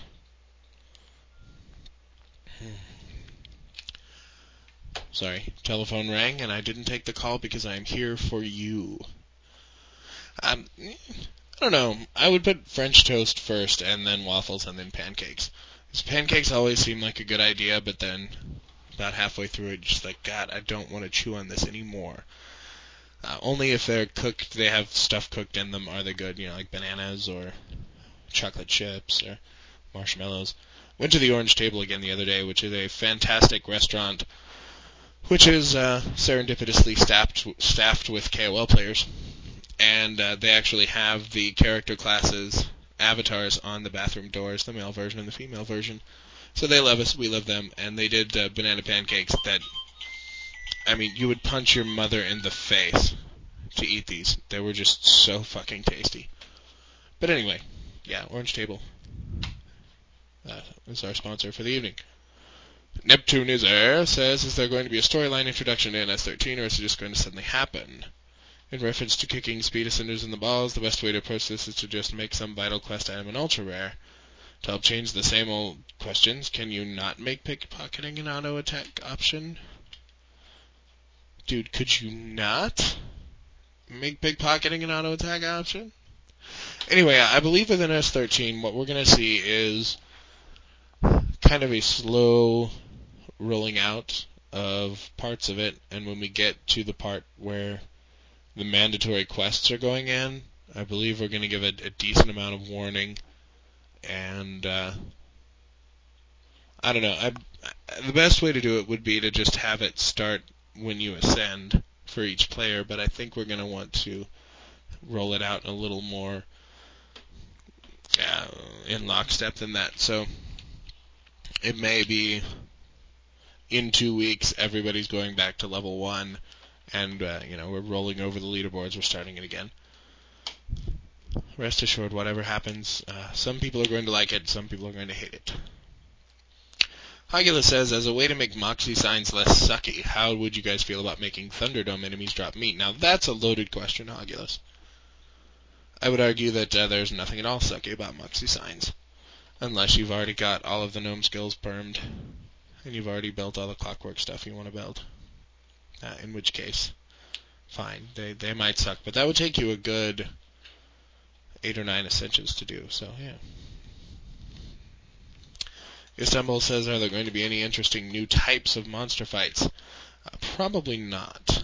Sorry, telephone rang, and I didn't take the call because I am here for you. I don't know. I would put French toast first, and then waffles, and then pancakes. Because pancakes always seem like a good idea, but then about halfway through it, just like, God, I don't want to chew on this anymore. Only if they're cooked, they have stuff cooked in them, are they good, like bananas or chocolate chips or marshmallows. Went to the Orange Table again the other day, which is a fantastic restaurant, which is serendipitously staffed with KOL players. And they actually have the character classes' avatars on the bathroom doors, the male version and the female version. So they love us, we love them, and they did banana pancakes that, you would punch your mother in the face to eat these. They were just so fucking tasty. But anyway, yeah, Orange Table is our sponsor for the evening. Neptune is Air says, is there going to be a storyline introduction to NS13, or is it just going to suddenly happen? In reference to kicking speed ascenders in the balls, the best way to approach this is to just make some vital quest item an ultra rare. To help change the same old questions, can you not make pickpocketing an auto attack option? Dude, could you not make pickpocketing an auto attack option? Anyway, I believe with NS13, what we're going to see is kind of a slow rolling out of parts of it, and when we get to the part where the mandatory quests are going in, I believe we're going to give a decent amount of warning, and I don't know. The best way to do it would be to just have it start when you ascend for each player, but I think we're going to want to roll it out a little more in lockstep than that. So it may be in 2 weeks everybody's going back to level 1, and we're rolling over the leaderboards, we're starting it again. Rest assured, whatever happens, some people are going to like it, some people are going to hate it. Hagula says, as a way to make Moxie signs less sucky, how would you guys feel about making Thunderdome enemies drop meat? Now, that's a loaded question, Hagulus. I would argue that there's nothing at all sucky about Moxie signs, unless you've already got all of the gnome skills permed, and you've already built all the clockwork stuff you want to build. In which case, fine, they might suck, but that would take you a good 8 or 9 ascensions to do, so yeah. Istanbul says, are there going to be any interesting new types of monster fights? Probably not.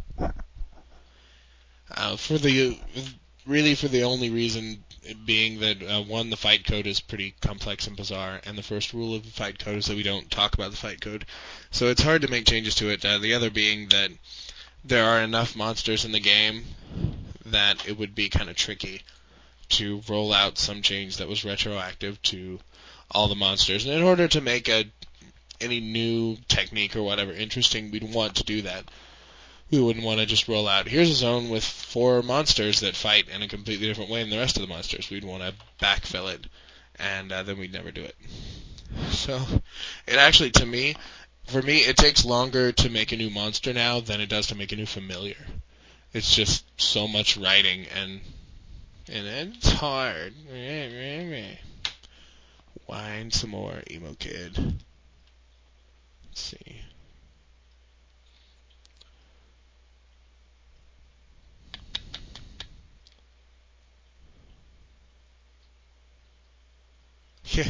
For the only reason being that, one, the fight code is pretty complex and bizarre, and the first rule of the fight code is that we don't talk about the fight code. So it's hard to make changes to it. The other being that there are enough monsters in the game that it would be kind of tricky to roll out some change that was retroactive to all the monsters. And in order to make any new technique or whatever interesting, we'd want to do that. We wouldn't want to just roll out, here's a zone with 4 monsters that fight in a completely different way than the rest of the monsters. We'd want to backfill it, and then we'd never do it. So, it actually, for me, it takes longer to make a new monster now than it does to make a new familiar. It's just so much writing, and it's hard. Whine some more, emo kid. Let's see. Yeah.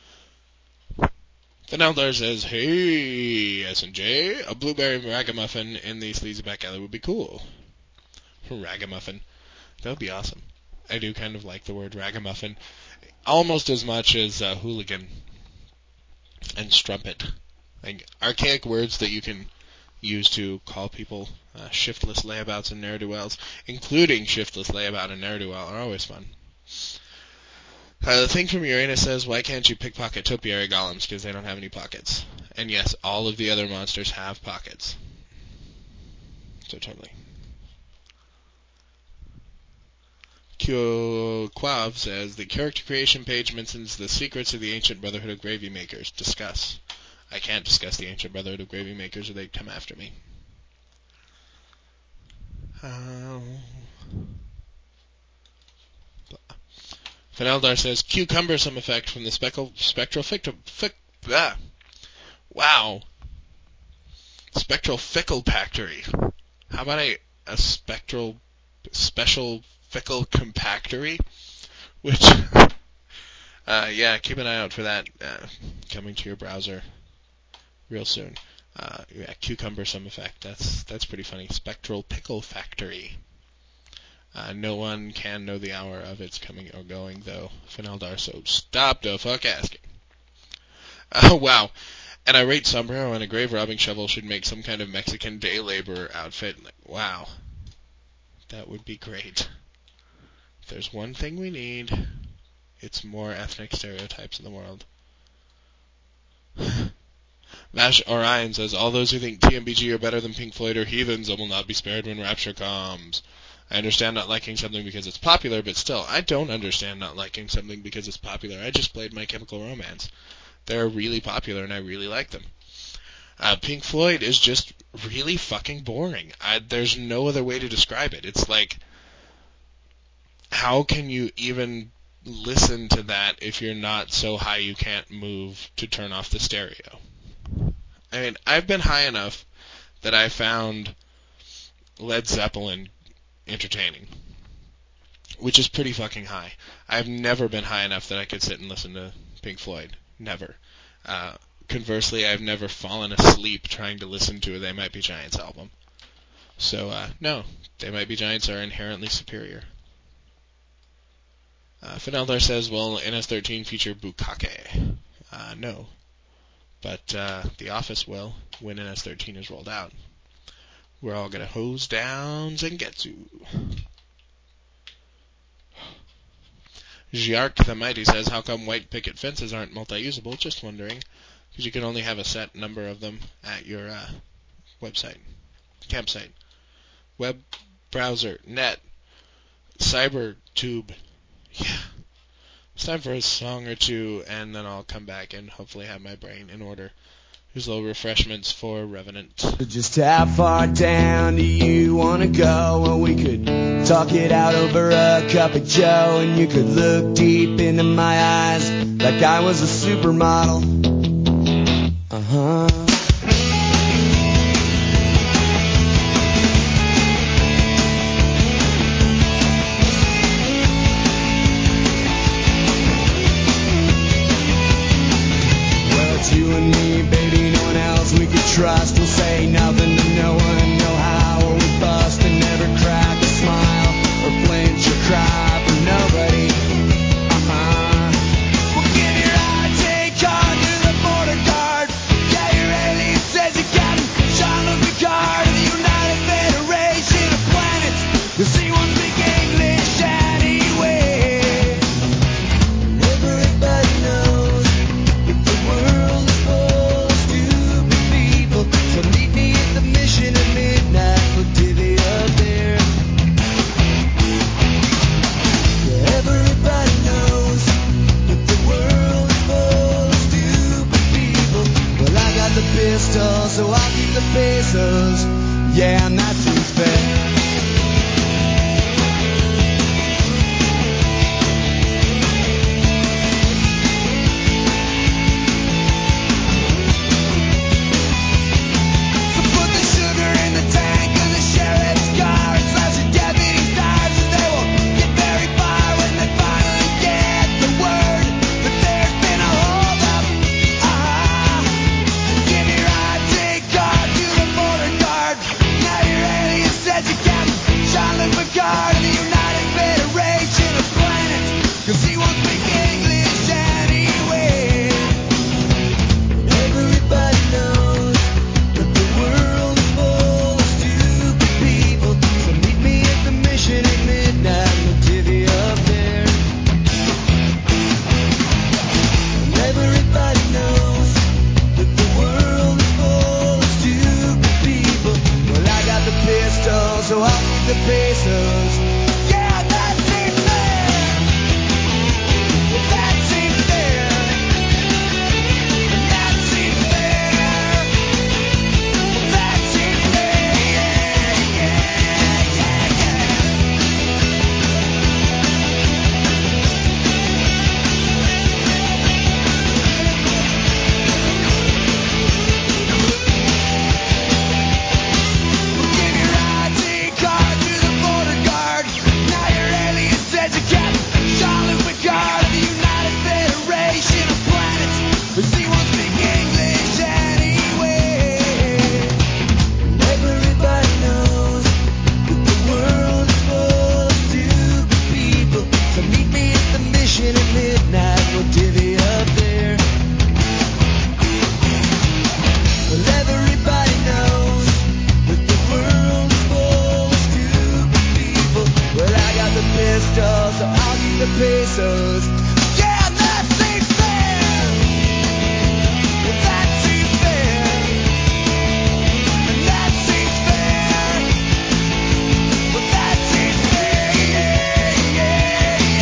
Then Eldar says, hey, S&J, a blueberry ragamuffin in the sleazy back alley would be cool. Ragamuffin. That would be awesome. I do kind of like the word ragamuffin. Almost as much as hooligan and strumpet. Like archaic words that you can use to call people shiftless layabouts and ne'er-do-wells, including shiftless layabout and ne'er-do-well, are always fun. The thing from Uranus says, why can't you pickpocket topiary golems? Because they don't have any pockets. And yes, all of the other monsters have pockets. So totally. Quav says, the character creation page mentions the secrets of the Ancient Brotherhood of Gravy Makers. Discuss. I can't discuss the Ancient Brotherhood of Gravy Makers or they'd come after me. Feneldar says, cucumbersome effect from the wow. Spectral Ficklefactory. How about a special fickle compactory? Which, yeah, keep an eye out for that coming to your browser real soon. Yeah, cucumbersome effect. That's pretty funny. Spectral Pickle Factory. No one can know the hour of its coming or going, though. Feneldar, so stop the fuck asking. Oh, wow. An irate sombrero and a grave robbing shovel should make some kind of Mexican day laborer outfit. Wow. That would be great. If there's one thing we need, it's more ethnic stereotypes in the world. Vash Orion says, all those who think TMBG are better than Pink Floyd are heathens and will not be spared when Rapture comes. I understand not liking something because it's popular, but still, I don't understand not liking something because it's popular. I just played My Chemical Romance. They're really popular, and I really like them. Pink Floyd is just really fucking boring. There's no other way to describe it. It's like, how can you even listen to that if you're not so high you can't move to turn off the stereo? I mean, I've been high enough that I found Led Zeppelin entertaining, which is pretty fucking high. I've never been high enough that I could sit and listen to Pink Floyd. Never. Conversely, I've never fallen asleep trying to listen to a They Might Be Giants album. So, no, They Might Be Giants are inherently superior. Feneldar says, will NS13 feature Bukkake? No. But The Office will when NS13 is rolled out. We're all going to hose down Zangetsu. Jiark the Mighty says, how come white picket fences aren't multi-usable? Just wondering. Because you can only have a set number of them at your campsite. Web browser, net, cybertube. Yeah. It's time for a song or two, and then I'll come back and hopefully have my brain in order. Here's little refreshments for Revenant. Just how far down do you want to go? Well, we could talk it out over a cup of joe, and you could look deep into my eyes like I was a supermodel. Uh-huh. Well, it's you and me, baby, no one else we could trust. We'll say nothing to no one, know how or we bust and never crack a smile or flinch or cry for nobody. Well, give your ID card to the border guard. Yeah, your alien says you got him. Jean-Luc Picard of the United Federation of Planets. You'll see one big English anyway. Everybody knows if the world is full of stupid people, so meet me at the mission at midnight. We'll divvy up there. Yeah, everybody knows if the world is full of stupid people. Well, I got the pistol, so I'll keep the pesos. Yeah, and that seems fair. So put the sugar in the tank of the sheriff's car and slash the deputy's tires, and they will get very far when they finally get the word that there's been a holdup. Give your ID card to the border guard. Now your alien says you got But she won't speak English anyway. Everybody knows that the world is full of stupid people. So meet me at the Mission at midnight. We'll divvy up there. Well, everybody knows that the world is full of stupid people. Well, I got the pistol, so I'll give the pesos. Yeah, that seems fair. That seems fair. That seems fair. Well, that seems fair. Yeah, yeah,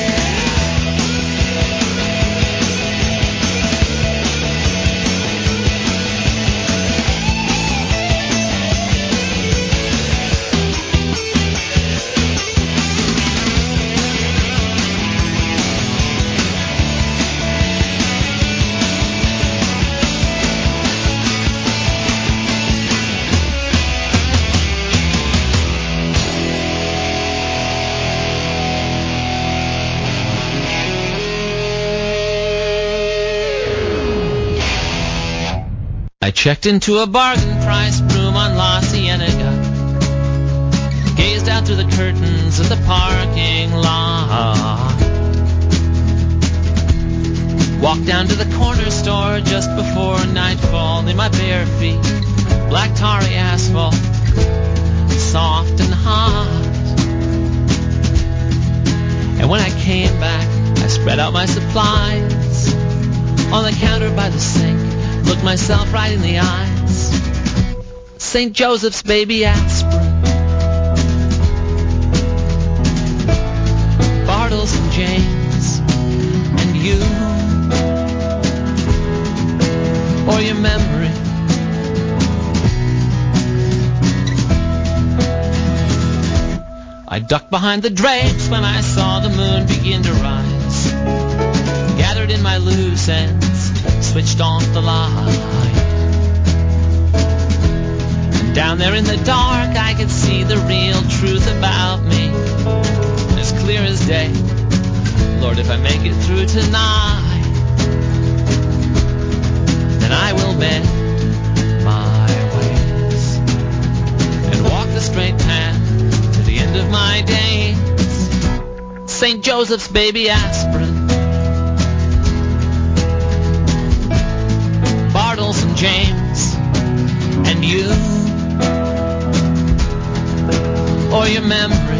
I checked into a bargain price room on La Cienega, gazed out through the curtains of the parking lot, walked down to the corner store just before nightfall in my bare feet, black tarry asphalt, soft and hot. And when I came back, I spread out my supplies on the counter by the sink, looked myself right in the eyes. St. Joseph's baby aspirin, Bartles and James, and you, or your memory. I ducked behind the drapes when I saw the moon begin to rise, gathered in my loose ends, switched off the light. And down there in the dark I could see the real truth about me, as clear as day. Lord, if I make it through tonight, then I will mend my ways and walk the straight path to the end of my days. St. Joseph's baby aspirin, Bartles and James, and you, or your memory.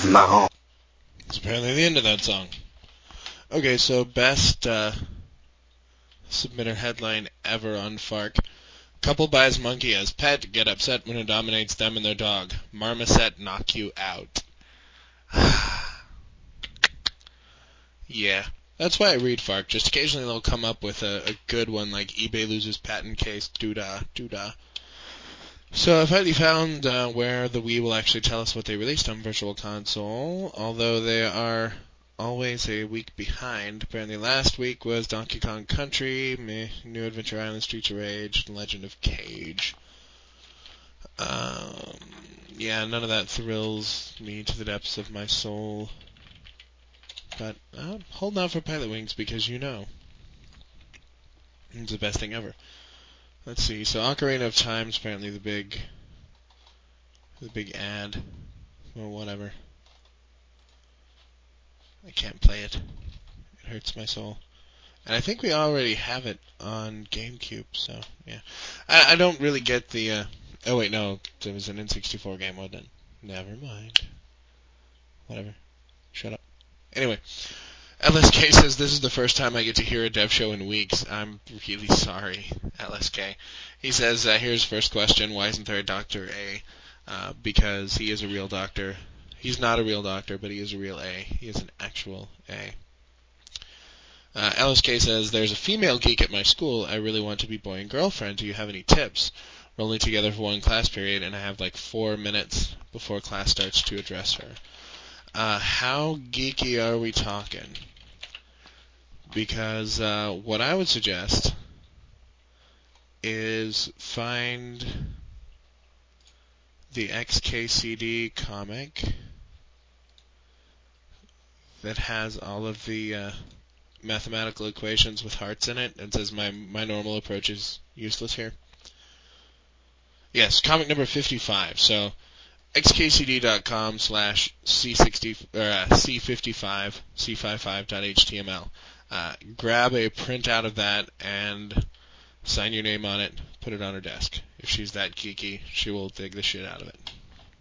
That's my home. It's apparently the end of that song. Okay, so best submitter headline ever on Fark. Couple buys monkey as pet, get upset when it dominates them and their dog. Marmoset knock you out. Yeah. That's why I read Fark. Just occasionally they'll come up with a good one like eBay loses patent case, doo-dah. So I finally found where the Wii will actually tell us what they released on Virtual Console, although they are always a week behind. Apparently last week was Donkey Kong Country, New Adventure Island, Streets of Rage, and Legend of Cage. Yeah, none of that thrills me to the depths of my soul. But I'm holding out for Pilot Wings because you know. It's the best thing ever. Let's see, so Ocarina of Time's apparently the big ad. Or whatever. I can't play it. It hurts my soul. And I think we already have it on GameCube, so yeah. I don't really get the, oh wait, no, there was an N64 game, wasn't it? Never mind. Whatever. Shut up. Anyway, LSK says this is the first time I get to hear a dev show in weeks. I'm really sorry, LSK. He says, here's first question, why isn't there a Dr. A? Because he is a real doctor. He's not a real doctor, but he is a real A. He is an actual A. LSK says, there's a female geek at my school. I really want to be boy and girlfriend. Do you have any tips? We're only together for one class period, and I have like 4 minutes before class starts to address her. How geeky are we talking? Because what I would suggest is find the XKCD comic that has all of the mathematical equations with hearts in it and says my normal approach is useless here. Yes, comic number 55. So xkcd.com/c60 or c55 c55.html. Grab a printout of that and sign your name on it. Put it on her desk. If she's that geeky, she will dig the shit out of it.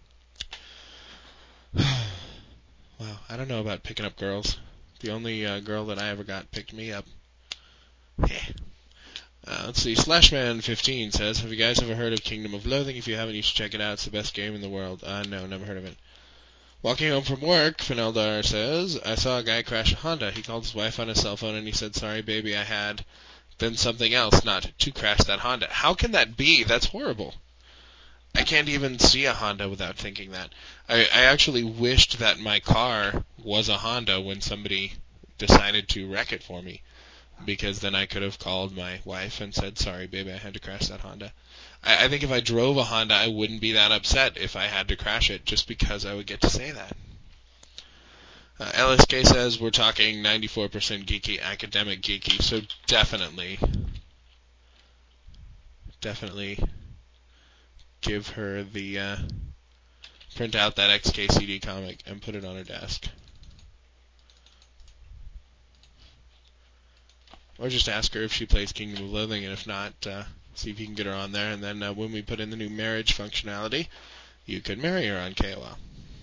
Wow, I don't know about picking up girls. The only girl that I ever got picked me up. Yeah. Let's see. Slashman15 says, have you guys ever heard of Kingdom of Loathing? If you haven't, you should check it out. It's the best game in the world. No, never heard of it. Walking home from work, Fineldar says, I saw a guy crash a Honda. He called his wife on his cell phone and he said, sorry, baby, I had then something else, not to crash that Honda. How can that be? That's horrible. I can't even see a Honda without thinking that. I actually wished that my car was a Honda when somebody decided to wreck it for me, because then I could have called my wife and said, sorry, baby, I had to crash that Honda. I think if I drove a Honda, I wouldn't be that upset if I had to crash it, just because I would get to say that. LSK says we're talking 94% geeky, academic geeky, so definitely give her the, print out that XKCD comic and put it on her desk. Or just ask her if she plays Kingdom of Loathing, and if not, see if you can get her on there, and then when we put in the new marriage functionality, you could marry her on KOL.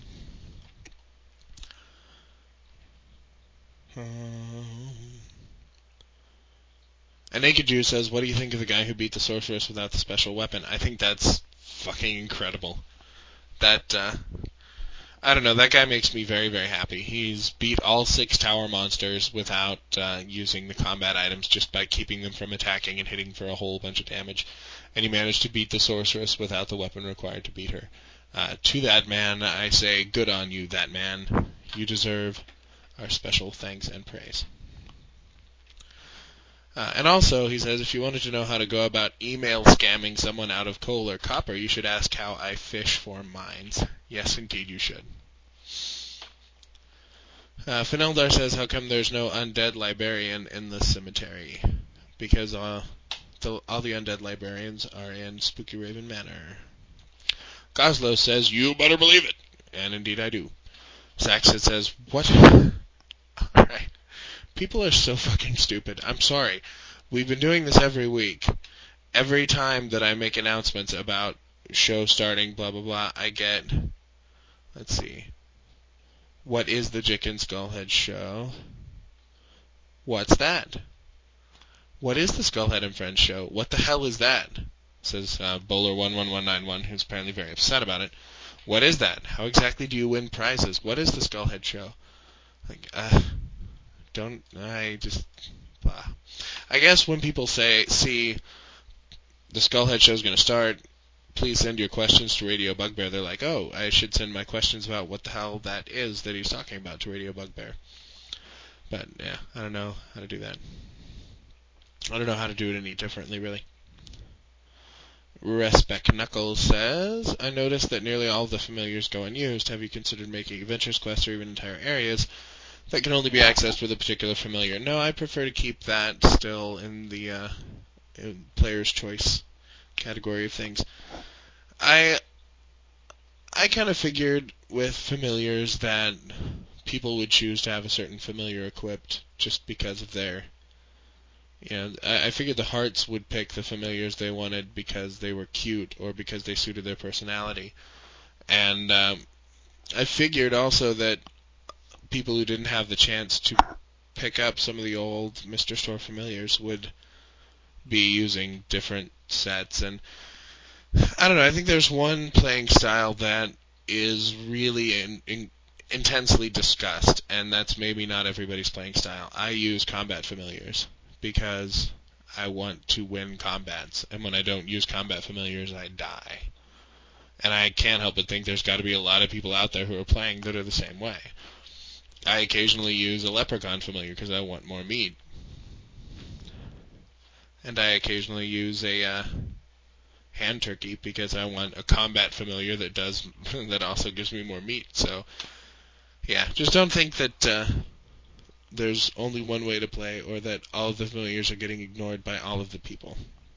A Naked Jew says, what do you think of the guy who beat the sorceress without the special weapon? I think that's fucking incredible. That, I don't know, that guy makes me very, very happy. He's beat all 6 tower monsters without using the combat items, just by keeping them from attacking and hitting for a whole bunch of damage. And he managed to beat the sorceress without the weapon required to beat her. To that man, I say, good on you, that man. You deserve our special thanks and praise. And also, he says, if you wanted to know how to go about email scamming someone out of coal or copper, you should ask how I fish for mines. Yes, indeed, you should. Fineldar says, how come there's no undead librarian in the cemetery? Because all the undead librarians are in Spooky Raven Manor. Goslow says, you better believe it. And indeed I do. Saxon says, what? Alright. People are so fucking stupid. I'm sorry. We've been doing this every week. Every time that I make announcements about show starting, blah, blah, blah, I get, let's see, What is the Jick and Skullhead Show? What's that? What is the Skullhead and Friends Show? What the hell is that? Says Bowler11191, who's apparently very upset about it. What is that? How exactly do you win prizes? What is the Skullhead Show? I guess when people see the Skullhead Show is going to start, please send your questions to Radio Bugbear. They're like, oh, I should send my questions about what the hell that is that he's talking about to Radio Bugbear. But, yeah, I don't know how to do that. I don't know how to do it any differently, really. Respec Knuckles says, I noticed that nearly all of the familiars go unused. Have you considered making adventures quests or even entire areas that can only be accessed with a particular familiar? No, I prefer to keep that still in the player's choice category of things. I kind of figured with familiars that people would choose to have a certain familiar equipped just because of their... I figured the hearts would pick the familiars they wanted because they were cute or because they suited their personality. And I figured also that people who didn't have the chance to pick up some of the old Mr. Store familiars would be using different sets. And I don't know, I think there's one playing style that is really intensely discussed, and that's maybe not everybody's playing style. I use combat familiars because I want to win combats, and when I don't use combat familiars, I die. And I can't help but think there's got to be a lot of people out there who are playing that are the same way. I occasionally use a leprechaun familiar because I want more meat. And I occasionally use a hand turkey because I want a combat familiar that also gives me more meat. So, yeah, just don't think that there's only one way to play, or that all of the familiars are getting ignored by all of the people.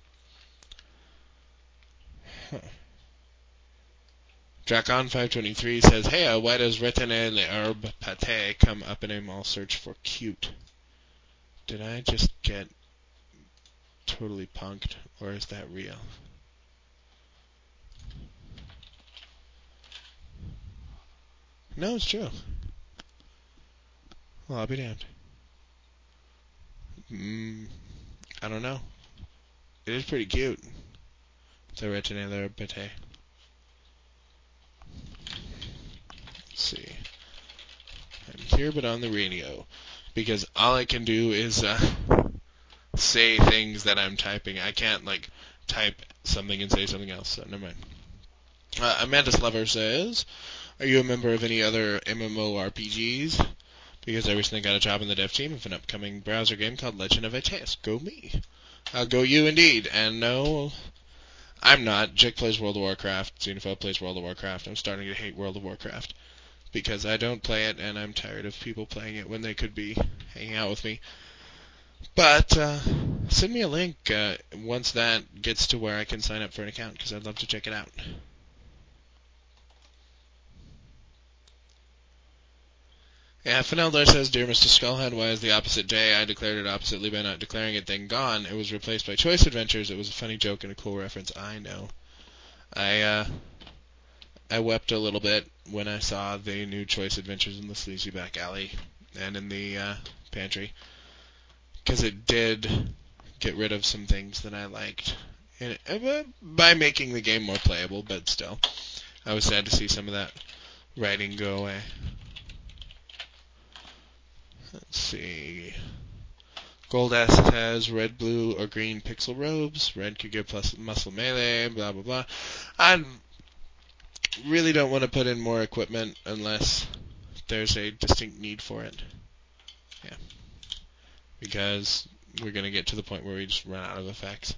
Dracon523 says, hey, why does retenir l'herbe pâté come up in a mall search for cute? Did I just get totally punked, or is that real? No, it's true. Well, I'll be damned. I don't know. It is pretty cute. The retenir l'herbe pâté. Let's see. I'm here but on the radio, because all I can do is say things that I'm typing. I can't type something and say something else, so never mind. Amanda's Lover says, are you a member of any other MMORPGs? Because I recently got a job in the dev team of an upcoming browser game called Legend of Aeteas. Go me. Go you indeed. And no, I'm not. Jick plays World of Warcraft. Xenophobe plays World of Warcraft. I'm starting to hate World of Warcraft because I don't play it, and I'm tired of people playing it when they could be hanging out with me. But send me a link once that gets to where I can sign up for an account, because I'd love to check it out. Yeah, Fineldar says, Dear Mr. Skullhead, why is the opposite day? I declared it oppositely by not declaring it, then gone. It was replaced by Choice Adventures. It was a funny joke and a cool reference. I know. I wept a little bit when I saw the new Choice Adventures in the Sleazy Back Alley and in the pantry, because it did get rid of some things that I liked by making the game more playable, but still, I was sad to see some of that writing go away. Let's see. Goldass has red, blue, or green pixel robes. Red could give plus muscle melee, blah, blah, blah. I really don't want to put in more equipment unless there's a distinct need for it. Yeah. Because we're going to get to the point where we just run out of effects.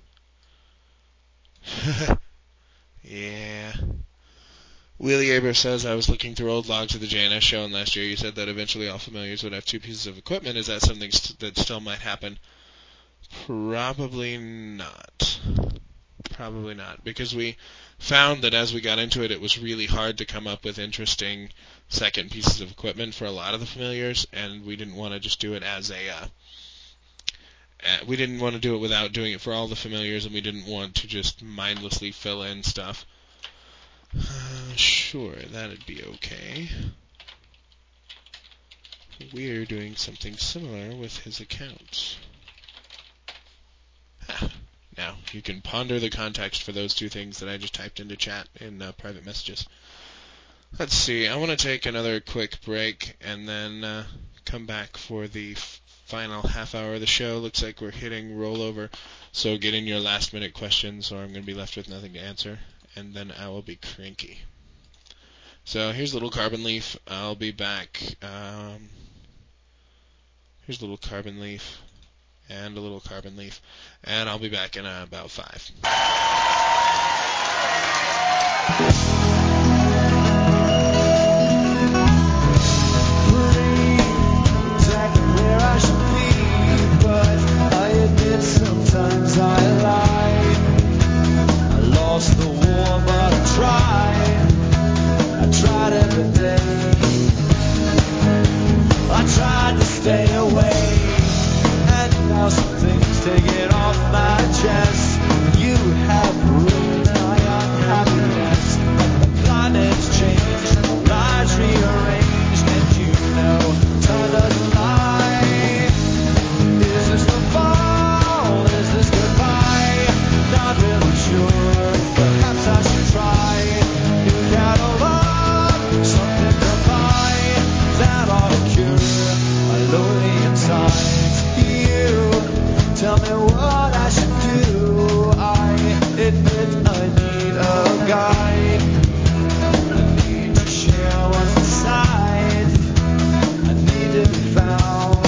Yeah. Wheelie Aber says, I was looking through old logs of the JNS show, and last year you said that eventually all familiars would have 2 pieces of equipment. Is that something that still might happen? Probably not. Probably not. Because we found that as we got into it, it was really hard to come up with interesting second pieces of equipment for a lot of the familiars, and we didn't want to just do it as a... we didn't want to do it without doing it for all the familiars, and we didn't want to just mindlessly fill in stuff. Sure, that'd be okay. we're doing something similar with his account. Now, you can ponder the context for those two things that I just typed into chat in private messages. Let's see, I want to take another quick break and then come back for the final half hour of the show. Looks like we're hitting rollover, so get in your last minute questions or I'm going to be left with nothing to answer, and then I will be cranky. So here's a little Carbon Leaf. I'll be back. Here's a little Carbon Leaf and a little Carbon Leaf, and I'll be back in about 5. Sometimes I lie. I lost the war, but I tried every day. I tried to stay away, and now some things taken off my chest. You have ruined my unhappiness. The climate's changed, lives rearranged, and you know time doesn't lie. Is this the fall? Is this goodbye? Not really sure. Perhaps I should try. New catalog, something to buy that ought to cure my lonely insides. You tell me what I should do. I admit I need a guide. I need to share what's inside. I need to be found.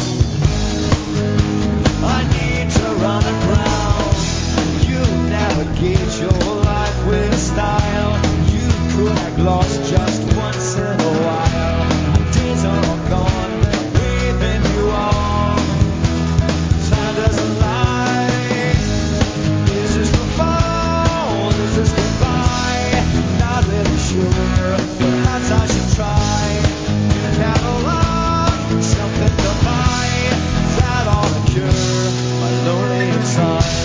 I need to run aground. You navigate your life with style. You could act lost just once in a while. My days are all gone, leaving you on. Time doesn't lie. Is this the fall? Is this goodbye? Not really sure. Perhaps I should try. New catalog, something to buy that ought to cure my lonely insides.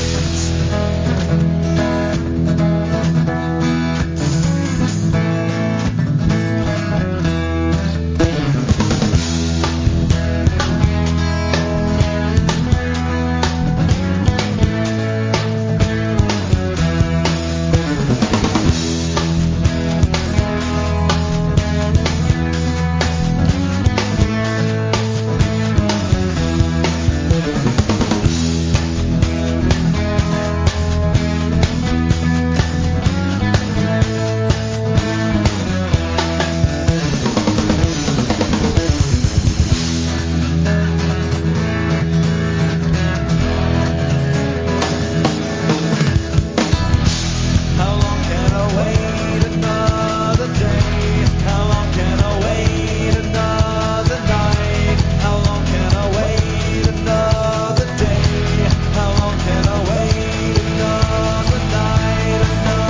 How long can I wait another day? How long can I wait another night? How long can I wait another day? How long can I wait another night?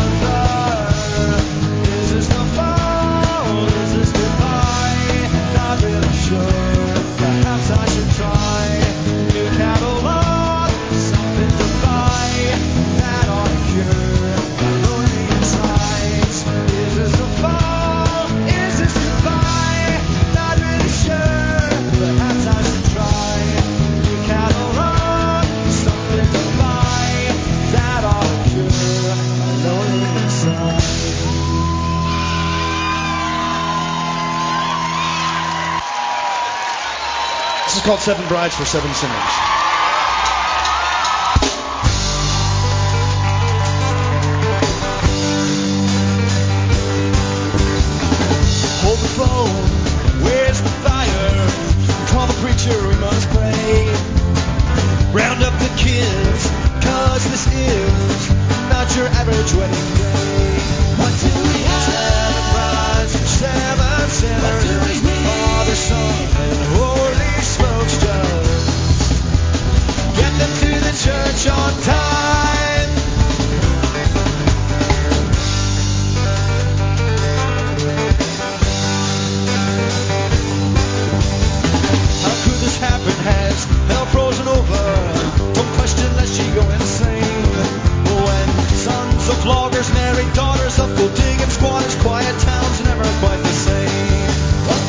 Is this the fall? Is this goodbye? Not really sure. Perhaps I should try. New catalog, something to buy that ought to cure my lonely insides. Is this the fall? Is this goodbye? Not really sure. Perhaps I should try. New catalog, something to buy that ought to cure my lonely insides. This is called Seven Brides for Seven Sinners. Hold the phone, where's the fire? Call the preacher, we must pray. Round up the kids, cause this is not your average wedding day. What do we have? Seven brides for seven sinners. What do we need? Father, Son, and Holy Smokes, just get them to the church on time. How could this happen? Has hell frozen over? Don't question lest she go insane. When sons of loggers marry daughters of gold digging squatters, quiet towns never quite the same. What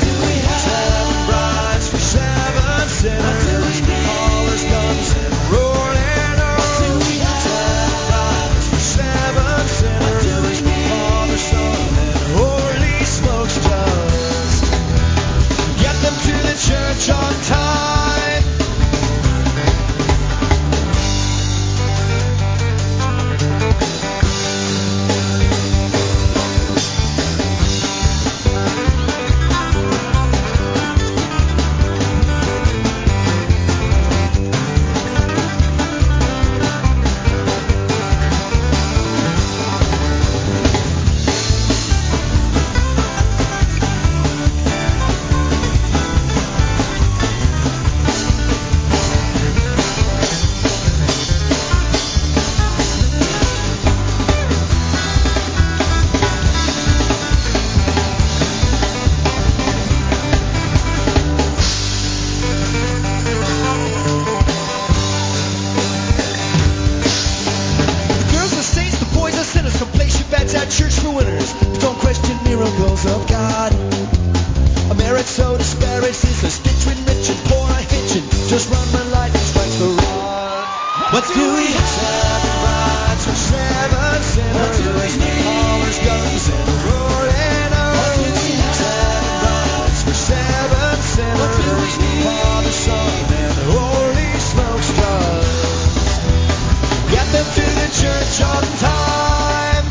That's so disparate, is the stitch between rich and poor I hitching. Just run my lightning strikes the rod. What do we have? 7 brides for 7 sinners. What do we need? Haulers, guns, and a roaring earth. What do we have? 7 brides for 7 sinners. What do we need? Father, Son, and Holy Smokes drugs. Get them to the church on time.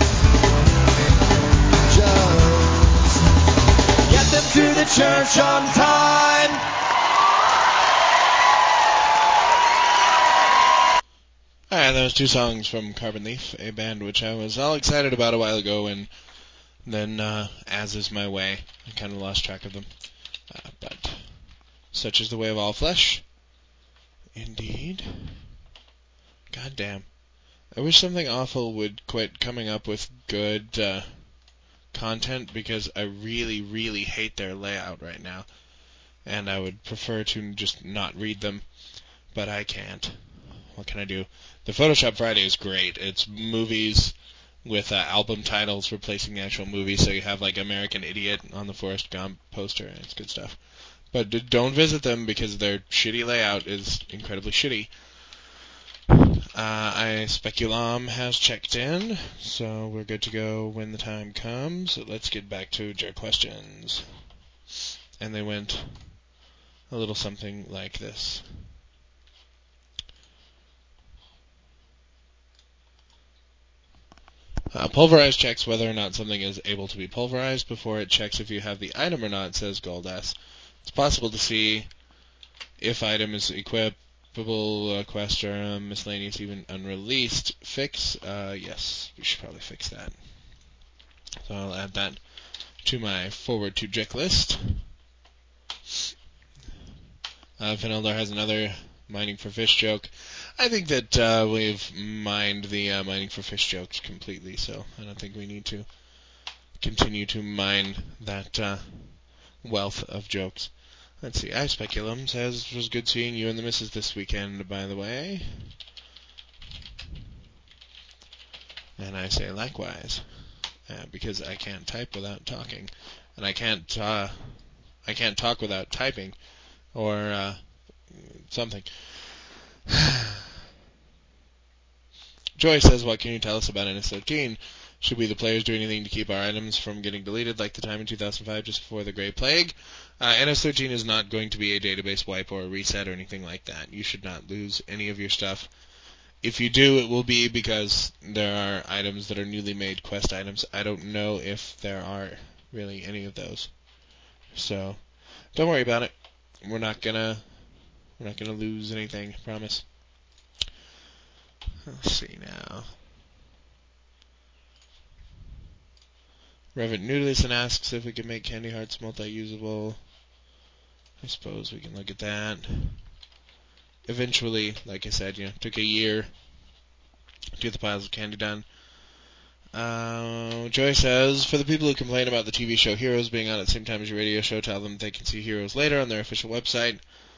Just get them to the church on time. Alright, those 2 songs from Carbon Leaf, a band which I was all excited about a while ago, and then, as is my way, I kind of lost track of them. But such is the way of all flesh. Indeed. God damn. I wish Something Awful would quit coming up with good content, because I really, really hate their layout right now. And I would prefer to just not read them, but I can't. What can I do? The Photoshop Friday is great. It's movies with album titles replacing the actual movie, so you have like American Idiot on the Forrest Gump poster, and it's good stuff. But don't visit them because their shitty layout is incredibly shitty. Speculum has checked in, so we're good to go when the time comes. So let's get back to your questions. And they went a little something like this. Pulverized checks whether or not something is able to be pulverized before it checks if you have the item or not, says Goldass. It's possible to see if item is equipable, quest or miscellaneous, even unreleased. Fix? Yes, we should probably fix that. So I'll add that to my forward to Jick list. Finelder has another mining for fish joke. I think that we've mined the mining for fish jokes completely, so I don't think we need to continue to mine that wealth of jokes. Let's see. Speculum says, it was good seeing you and the missus this weekend, by the way. And I say likewise, because I can't type without talking, and I can't talk without typing, or something. Joy says, what can you tell us about NS13? Should we, the players, do anything to keep our items from getting deleted like the time in 2005 just before the Great Plague? NS13 is not going to be a database wipe or a reset or anything like that. You should not lose any of your stuff. If you do, it will be because there are items that are newly made quest items. I don't know if there are really any of those. So, don't worry about it. We're not gonna lose anything, I promise. Let's see now. Revit Noodlison asks if we can make Candy Hearts multi-usable. I suppose we can look at that. Eventually, like I said, took a year to get the piles of candy done. Joy says, for the people who complain about the TV show Heroes being on at the same time as your radio show, tell them they can see Heroes later on their official website.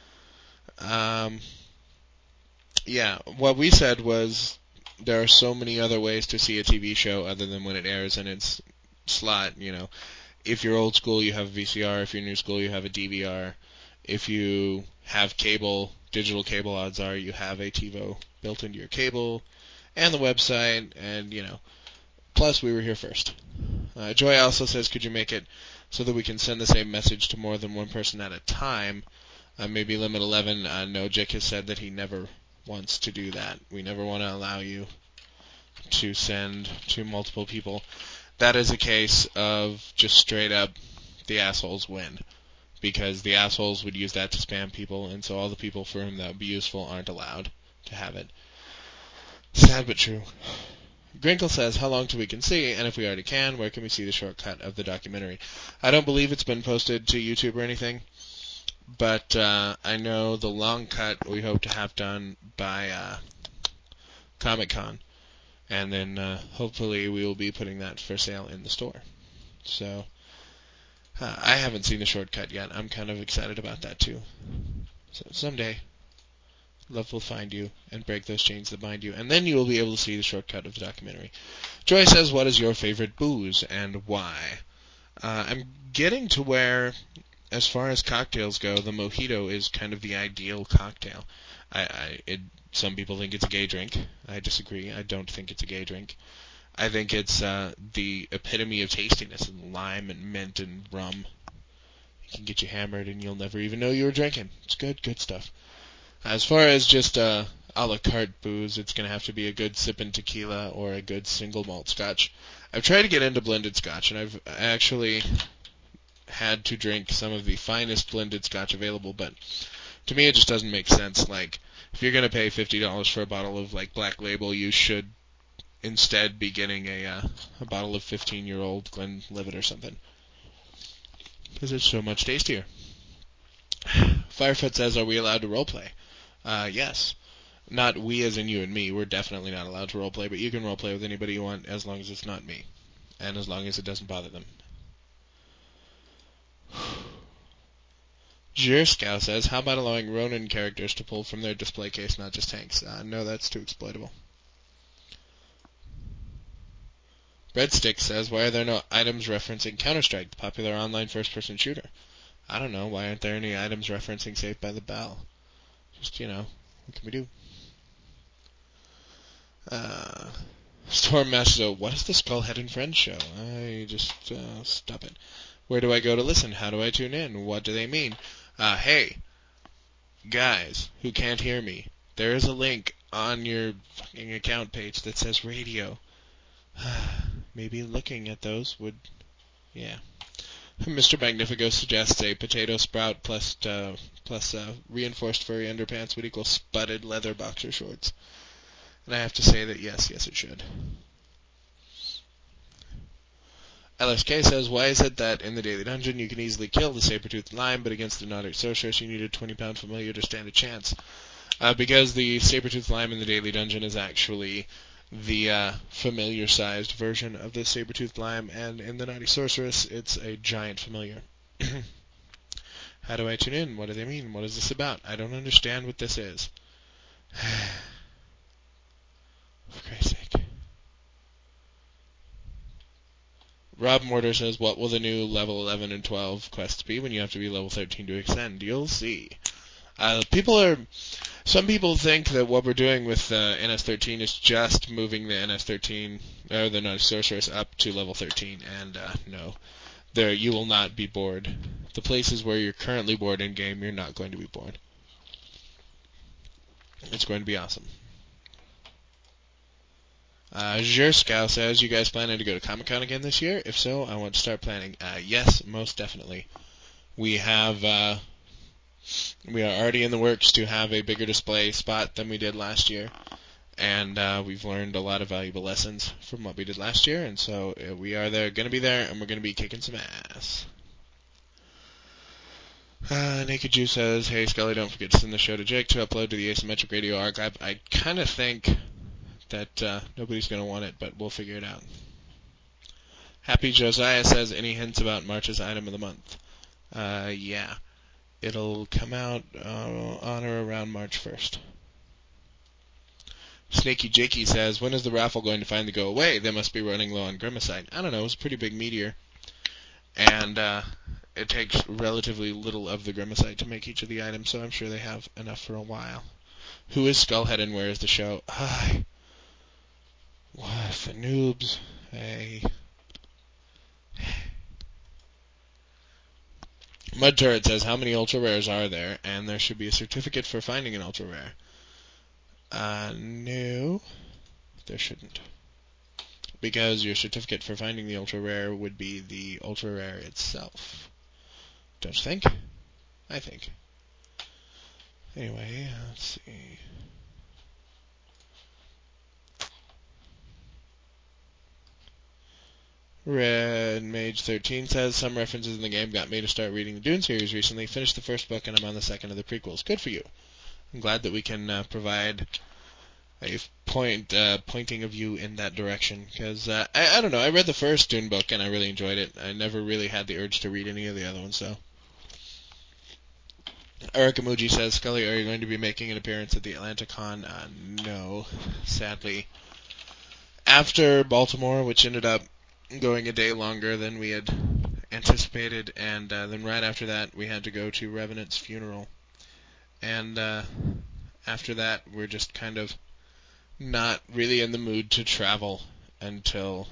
Yeah, what we said was there are so many other ways to see a TV show other than when it airs in its slot. If you're old school, you have a VCR. If you're new school, you have a DVR. If you have cable, digital cable, odds are you have a TiVo built into your cable and the website, and plus we were here first. Joy also says, could you make it so that we can send the same message to more than one person at a time? Maybe limit 11. No, Jick has said that he never wants to do that. We never want to allow you to send to multiple people. That is a case of just straight up the assholes win, because the assholes would use that to spam people, and so all the people for whom that would be useful aren't allowed to have it. Sad but true. Grinkle says, how long till we can see, and if we already can, where can we see the shortcut of the documentary? I don't believe it's been posted to YouTube or anything, but I know the long cut we hope to have done by Comic-Con, and then hopefully we will be putting that for sale in the store. So I haven't seen the shortcut yet. I'm kind of excited about that too. So someday, love will find you and break those chains that bind you, and then you will be able to see the shortcut of the documentary. Joy says, what is your favorite booze and why? I'm getting to where as far as cocktails go, the mojito is kind of the ideal cocktail. Some people think it's a gay drink. I disagree. I don't think it's a gay drink. I think it's the epitome of tastiness, and lime and mint and rum. It can get you hammered and you'll never even know you were drinking. It's good stuff. As far as just a la carte booze, it's going to have to be a good sippin' tequila or a good single malt scotch. I've tried to get into blended scotch, and I've actually had to drink some of the finest blended scotch available, but to me it just doesn't make sense. Like, if you're going to pay $50 for a bottle of, like, Black Label, you should instead be getting a bottle of 15-year-old Glenlivet or something, because it's so much tastier. Firefoot says, are we allowed to roleplay? Yes. Not we as in you and me. We're definitely not allowed to roleplay, but you can roleplay with anybody you want as long as it's not me, and as long as it doesn't bother them. Jerskow says, how about allowing Ronin characters to pull from their display case, not just tanks? No, that's too exploitable. Breadstick says, why are there no items referencing Counter-Strike, the popular online first-person shooter? I don't know. Why aren't there any items referencing Saved by the Bell? Just, what can we do? Stormmaster, what is the Skullhead and Friends show? I just, stop it. Where do I go to listen? How do I tune in? What do they mean? Hey, guys who can't hear me, there is a link on your fucking account page that says radio. Maybe looking at those would, yeah. Mr. Magnifico suggests a potato sprout plus reinforced furry underpants would equal sputted leather boxer shorts. And I have to say that yes, it should. LSK says, why is it that in the Daily Dungeon you can easily kill the saber-toothed lime, but against the Nordic sorceress you need a 20-pound familiar to stand a chance? Because the saber-toothed lime in the Daily Dungeon is actually the familiar-sized version of the saber-toothed lime, and in the Naughty Sorceress, it's a giant familiar. How do I tune in? What do they mean? What is this about? I don't understand what this is. For Christ's sake. Rob Mortar says, what will the new level 11 and 12 quests be when you have to be level 13 to extend? You'll see. Some people think that what we're doing with NS13 is just moving the NS13, or the Naughty Sorceress, up to level 13, and no. You will not be bored. The places where you're currently bored in-game, you're not going to be bored. It's going to be awesome. Jerskow says, you guys planning to go to Comic-Con again this year? If so, I want to start planning. Yes, most definitely. We are already in the works to have a bigger display spot than we did last year, and we've learned a lot of valuable lessons from what we did last year, and so we are going to be there, and we're going to be kicking some ass. Naked Jew says, hey Scully, don't forget to send the show to Jake to upload to the Asymmetric Radio archive. I kind of think that nobody's going to want it, but we'll figure it out. Happy Josiah says, any hints about March's item of the month? Yeah. It'll come out on or around March 1st. Snaky Jakey says, when is the raffle going to finally go away? They must be running low on Grimacite. I don't know, it's a pretty big meteor. And it takes relatively little of the Grimacite to make each of the items, so I'm sure they have enough for a while. Who is Skullhead and where is the show? What the noobs? Hey. Mud Turret says, how many ultra rares are there? And there should be a certificate for finding an ultra rare. No, there shouldn't. Because your certificate for finding the ultra rare would be the ultra rare itself. Don't you think? I think. Anyway, let's see. Red Mage 13 says, some references in the game got me to start reading the Dune series recently. Finished the first book and I'm on the second of the prequels. Good for you. I'm glad that we can provide a pointing of you in that direction. Because, I don't know, I read the first Dune book and I really enjoyed it. I never really had the urge to read any of the other ones, so. Eric Amuji says, Scully, are you going to be making an appearance at the AtlantaCon? No, sadly. After Baltimore, which ended up going a day longer than we had anticipated, and then right after that we had to go to Revenant's funeral. And after that we're just kind of not really in the mood to travel until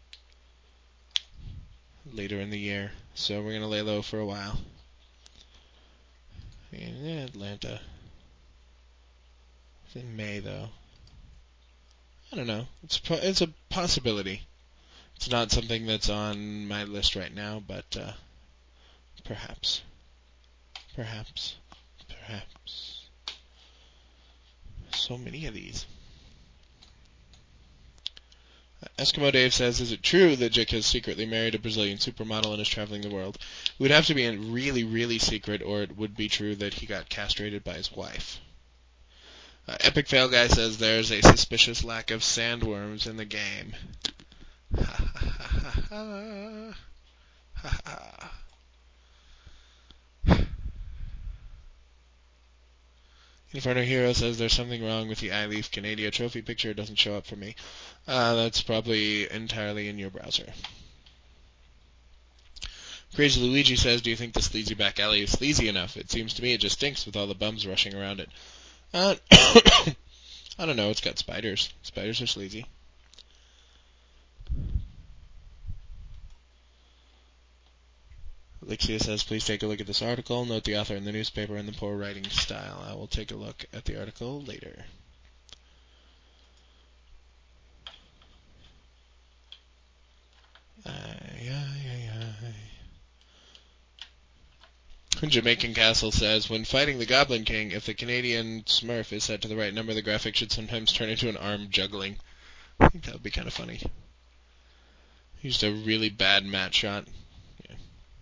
later in the year. So we're going to lay low for a while. In Atlanta. It's in May, though. I don't know. It's a possibility. It's not something that's on my list right now, but perhaps. Perhaps. Perhaps. So many of these. Eskimo Dave says, is it true that Jick has secretly married a Brazilian supermodel and is traveling the world? It would have to be really, really secret, or it would be true that he got castrated by his wife. Epic Fail Guy says there's a suspicious lack of sandworms in the game. Ha ha ha ha ha ha. Inferno Hero says there's something wrong with the iLeaf Canada trophy picture. It doesn't show up for me. That's probably entirely in your browser. Crazy Luigi says, do you think the sleazy back alley is sleazy enough? It seems to me it just stinks with all the bums rushing around it. I don't know. It's got spiders. Spiders are sleazy. Alexia says, please take a look at this article. Note the author in the newspaper and the poor writing style. I will take a look at the article later. Jamaican Castle says, when fighting the Goblin King, if the Canadian Smurf is set to the right number, the graphic should sometimes turn into an arm juggling. I think that would be kind of funny. Used a really bad matte shot. Yeah.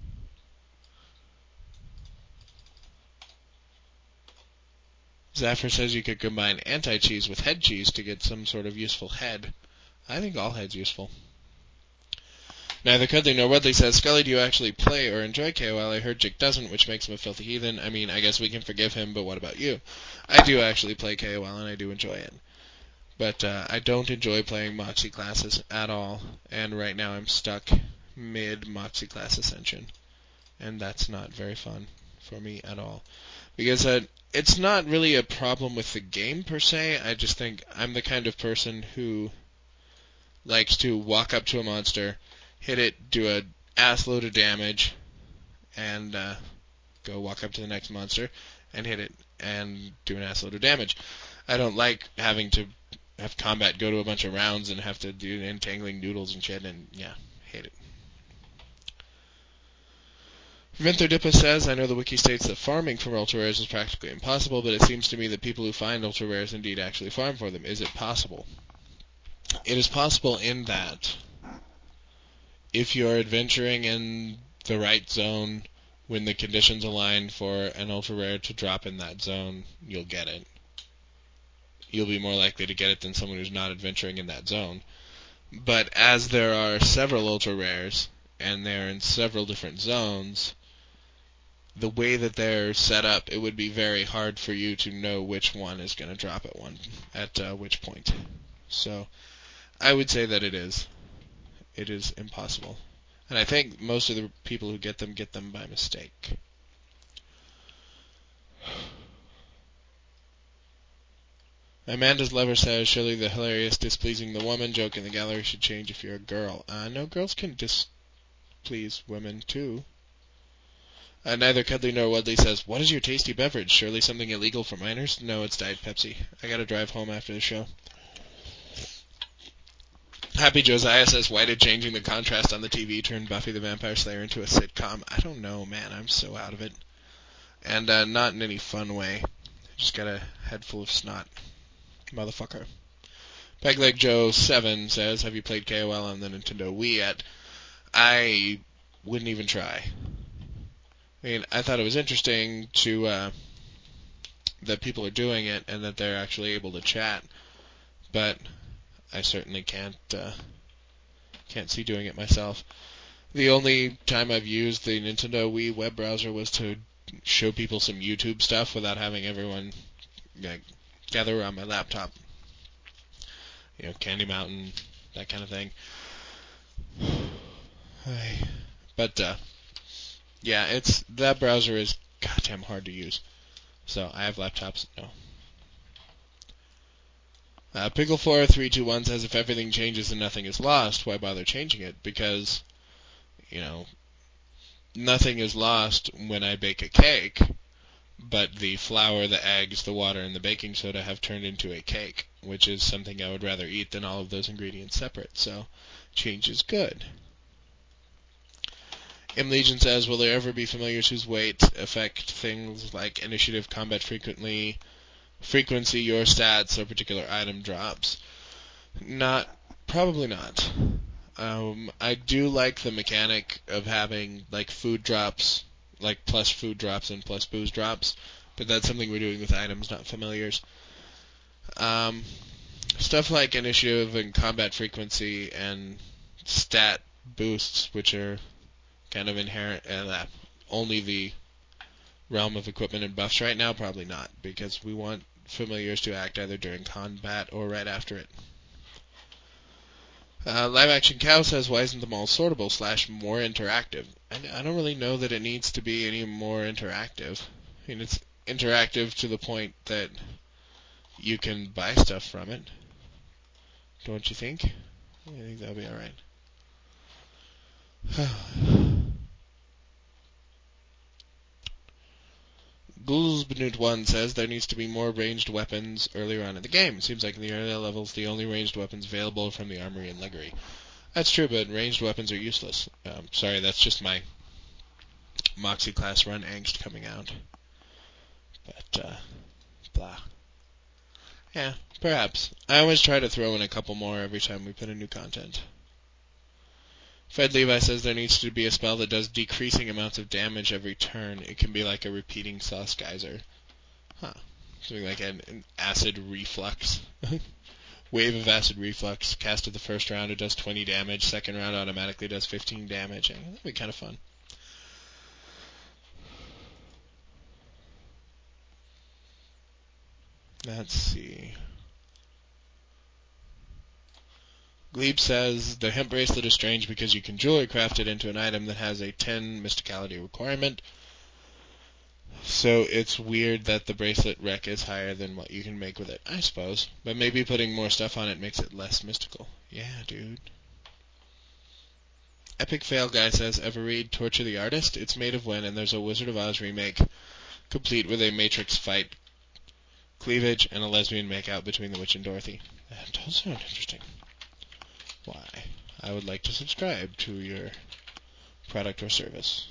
Zafir says you could combine anti-cheese with head cheese to get some sort of useful head. I think all head's useful. Neither Cuddly nor Woodley says, Scully, do you actually play or enjoy KOL? I heard Jick doesn't, which makes him a filthy heathen. I mean, I guess we can forgive him, but what about you? I do actually play KOL, and I do enjoy it. But I don't enjoy playing Moxie classes at all, and right now I'm stuck mid-Moxie class Ascension, and that's not very fun for me at all. Because it's not really a problem with the game per se, I just think I'm the kind of person who likes to walk up to a monster, hit it, do a ass load of damage, and go walk up to the next monster and hit it and do an ass load of damage. I don't like having to have combat go to a bunch of rounds and have to do entangling noodles and shit, and yeah, hate it. Vintherdippa says, I know the wiki states that farming for ultra rares is practically impossible, but it seems to me that people who find ultra rares indeed actually farm for them. Is it possible? It is possible in that if you're adventuring in the right zone, when the conditions align for an ultra rare to drop in that zone, you'll get it. You'll be more likely to get it than someone who's not adventuring in that zone. But as there are several ultra rares, and they're in several different zones, the way that they're set up, it would be very hard for you to know which one is going to drop at which point. So I would say that it is. It is impossible. And I think most of the people who get them by mistake. Amanda's lover says, surely the hilarious displeasing the woman joke in the gallery should change if you're a girl. No, girls can displease women too. Neither Cuddly nor Woodley says, what is your tasty beverage? Surely something illegal for minors? No, it's Diet Pepsi. I gotta drive home after the show. Happy Josiah says, why did changing the contrast on the TV turn Buffy the Vampire Slayer into a sitcom? I don't know, man. I'm so out of it. And not in any fun way. Just got a head full of snot. Motherfucker. Pegleg Joe 7 says, have you played KOL on the Nintendo Wii yet? I wouldn't even try. I mean, I thought it was interesting to that people are doing it and that they're actually able to chat, but I certainly can't see doing it myself. The only time I've used the Nintendo Wii web browser was to show people some YouTube stuff without having everyone gather around my laptop. You know, Candy Mountain, that kind of thing. But Yeah, that browser is goddamn hard to use. So I have laptops. No. Pickle4321 says if everything changes and nothing is lost, why bother changing it? Because, nothing is lost when I bake a cake, but the flour, the eggs, the water, and the baking soda have turned into a cake, which is something I would rather eat than all of those ingredients separate. So change is good. M. Legion says, will there ever be familiars whose weight affect things like initiative, combat frequency, your stats, or particular item drops? Probably not. I do like the mechanic of having food drops, plus food drops and plus booze drops, but that's something we're doing with items, not familiars. Stuff like initiative and combat frequency and stat boosts, which are kind of inherent only the realm of equipment and buffs right now, probably not, because we want familiars to act either during combat or right after it. Live Action Cow says, why isn't the mall sortable / more interactive? I don't really know that it needs to be any more interactive. I mean, it's interactive to the point that you can buy stuff from it. Don't you think? I think that'll be alright. Ghouls1 says there needs to be more ranged weapons earlier on in the game. It seems like in the earlier levels, the only ranged weapons available are from the armory and leggery. That's true, but ranged weapons are useless. Sorry, that's just my Moxie class run angst coming out. But, blah. Yeah, perhaps. I always try to throw in a couple more every time we put in new content. Fred Levi says there needs to be a spell that does decreasing amounts of damage every turn. It can be like a repeating sauce geyser. Huh. Something like an acid reflux. Wave of acid reflux. Cast it the first round, it does 20 damage. Second round automatically does 15 damage. That'd be kind of fun. Let's see. Glebe says, the hemp bracelet is strange because you can jewelry craft it into an item that has a 10 mysticality requirement. So it's weird that the bracelet rec is higher than what you can make with it, I suppose. But maybe putting more stuff on it makes it less mystical. Yeah, dude. Epic Fail Guy says, ever read Torture the Artist? It's made of When, and there's a Wizard of Oz remake, complete with a Matrix fight, cleavage, and a lesbian makeout between the witch and Dorothy. That does sound interesting. Why? I would like to subscribe to your product or service.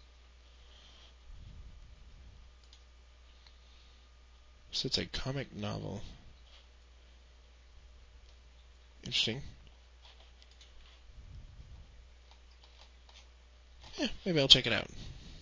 So it's a comic novel. Interesting. Yeah, maybe I'll check it out.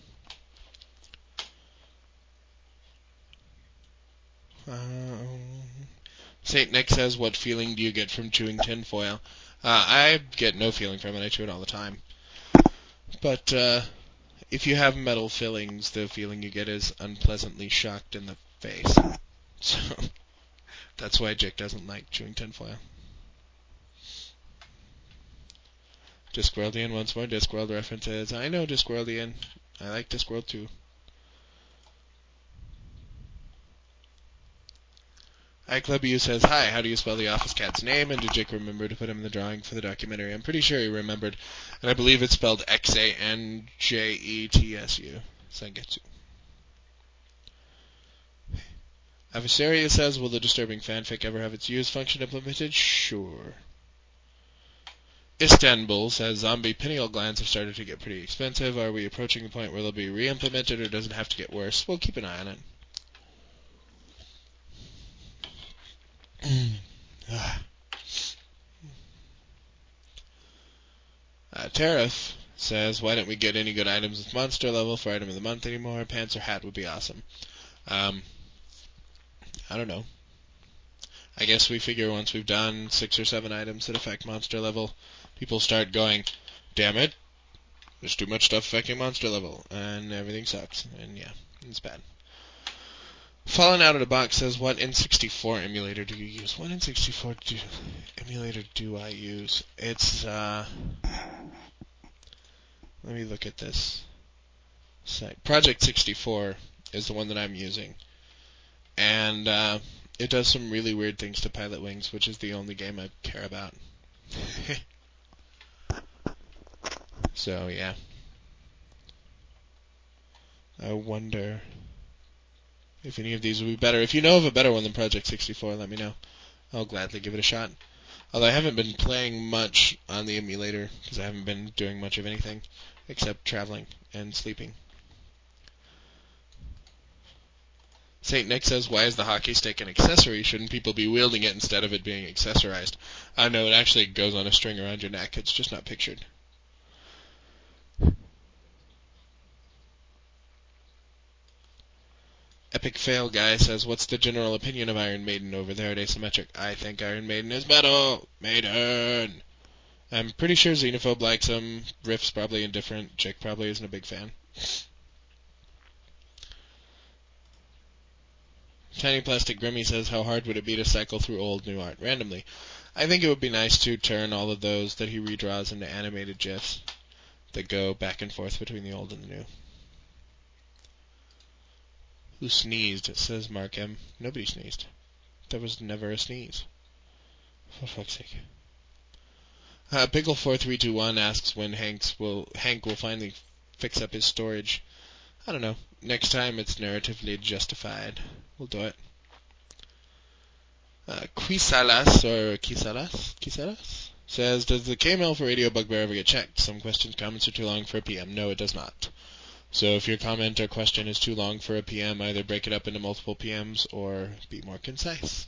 St. Nick says, what feeling do you get from chewing tinfoil? I get no feeling from it. I chew it all the time. But if you have metal fillings, the feeling you get is unpleasantly shocked in the face. So that's why Jake doesn't like chewing tinfoil. Discworldian once more. Discworld references. I know Discworldian. I like Discworld too. iClubU says, hi, how do you spell the office cat's name? And did Jake remember to put him in the drawing for the documentary? I'm pretty sure he remembered. And I believe it's spelled Xanjetsu. Zangetsu. Avisaria says, will the disturbing fanfic ever have its use function implemented? Sure. Istanbul says, zombie pineal glands have started to get pretty expensive. Are we approaching the point where they'll be re-implemented, or does it have to get worse? We'll keep an eye on it. Tariff says, why don't we get any good items with monster level for item of the month anymore? Pants or hat would be awesome. I don't know. I guess we figure once we've done 6 or 7 items that affect monster level, people start going, damn it, there's too much stuff affecting monster level, and everything sucks. And yeah, it's bad. Fallen Out of the Box says, what N64 emulator do you use? What N64 emulator do I use? It's, let me look at this. site. Project 64 is the one that I'm using. And it does some really weird things to Pilot Wings, which is the only game I care about. So, yeah. I wonder if any of these would be better. If you know of a better one than Project 64, let me know. I'll gladly give it a shot. Although I haven't been playing much on the emulator, because I haven't been doing much of anything except traveling and sleeping. St. Nick says, why is the hockey stick an accessory? Shouldn't people be wielding it instead of it being accessorized? No, it actually goes on a string around your neck. It's just not pictured. Epic Fail Guy says, what's the general opinion of Iron Maiden over there at Asymmetric? I think Iron Maiden is metal. Maiden! I'm pretty sure Xenophobe likes them. Riff's probably indifferent. Jake probably isn't a big fan. Tiny Plastic Grimmy says, how hard would it be to cycle through old new art randomly? I think it would be nice to turn all of those that he redraws into animated GIFs that go back and forth between the old and the new. Who sneezed? Says Mark M. Nobody sneezed. There was never a sneeze. For fuck's sake. Pickle4321 asks when Hank will finally fix up his storage. I don't know. Next time it's narratively justified. We'll do it. Quisalas says, does the KML for Radio Bugbear ever get checked? Some questions, comments are too long for a PM. No, it does not. So if your comment or question is too long for a PM, either break it up into multiple PMs or be more concise.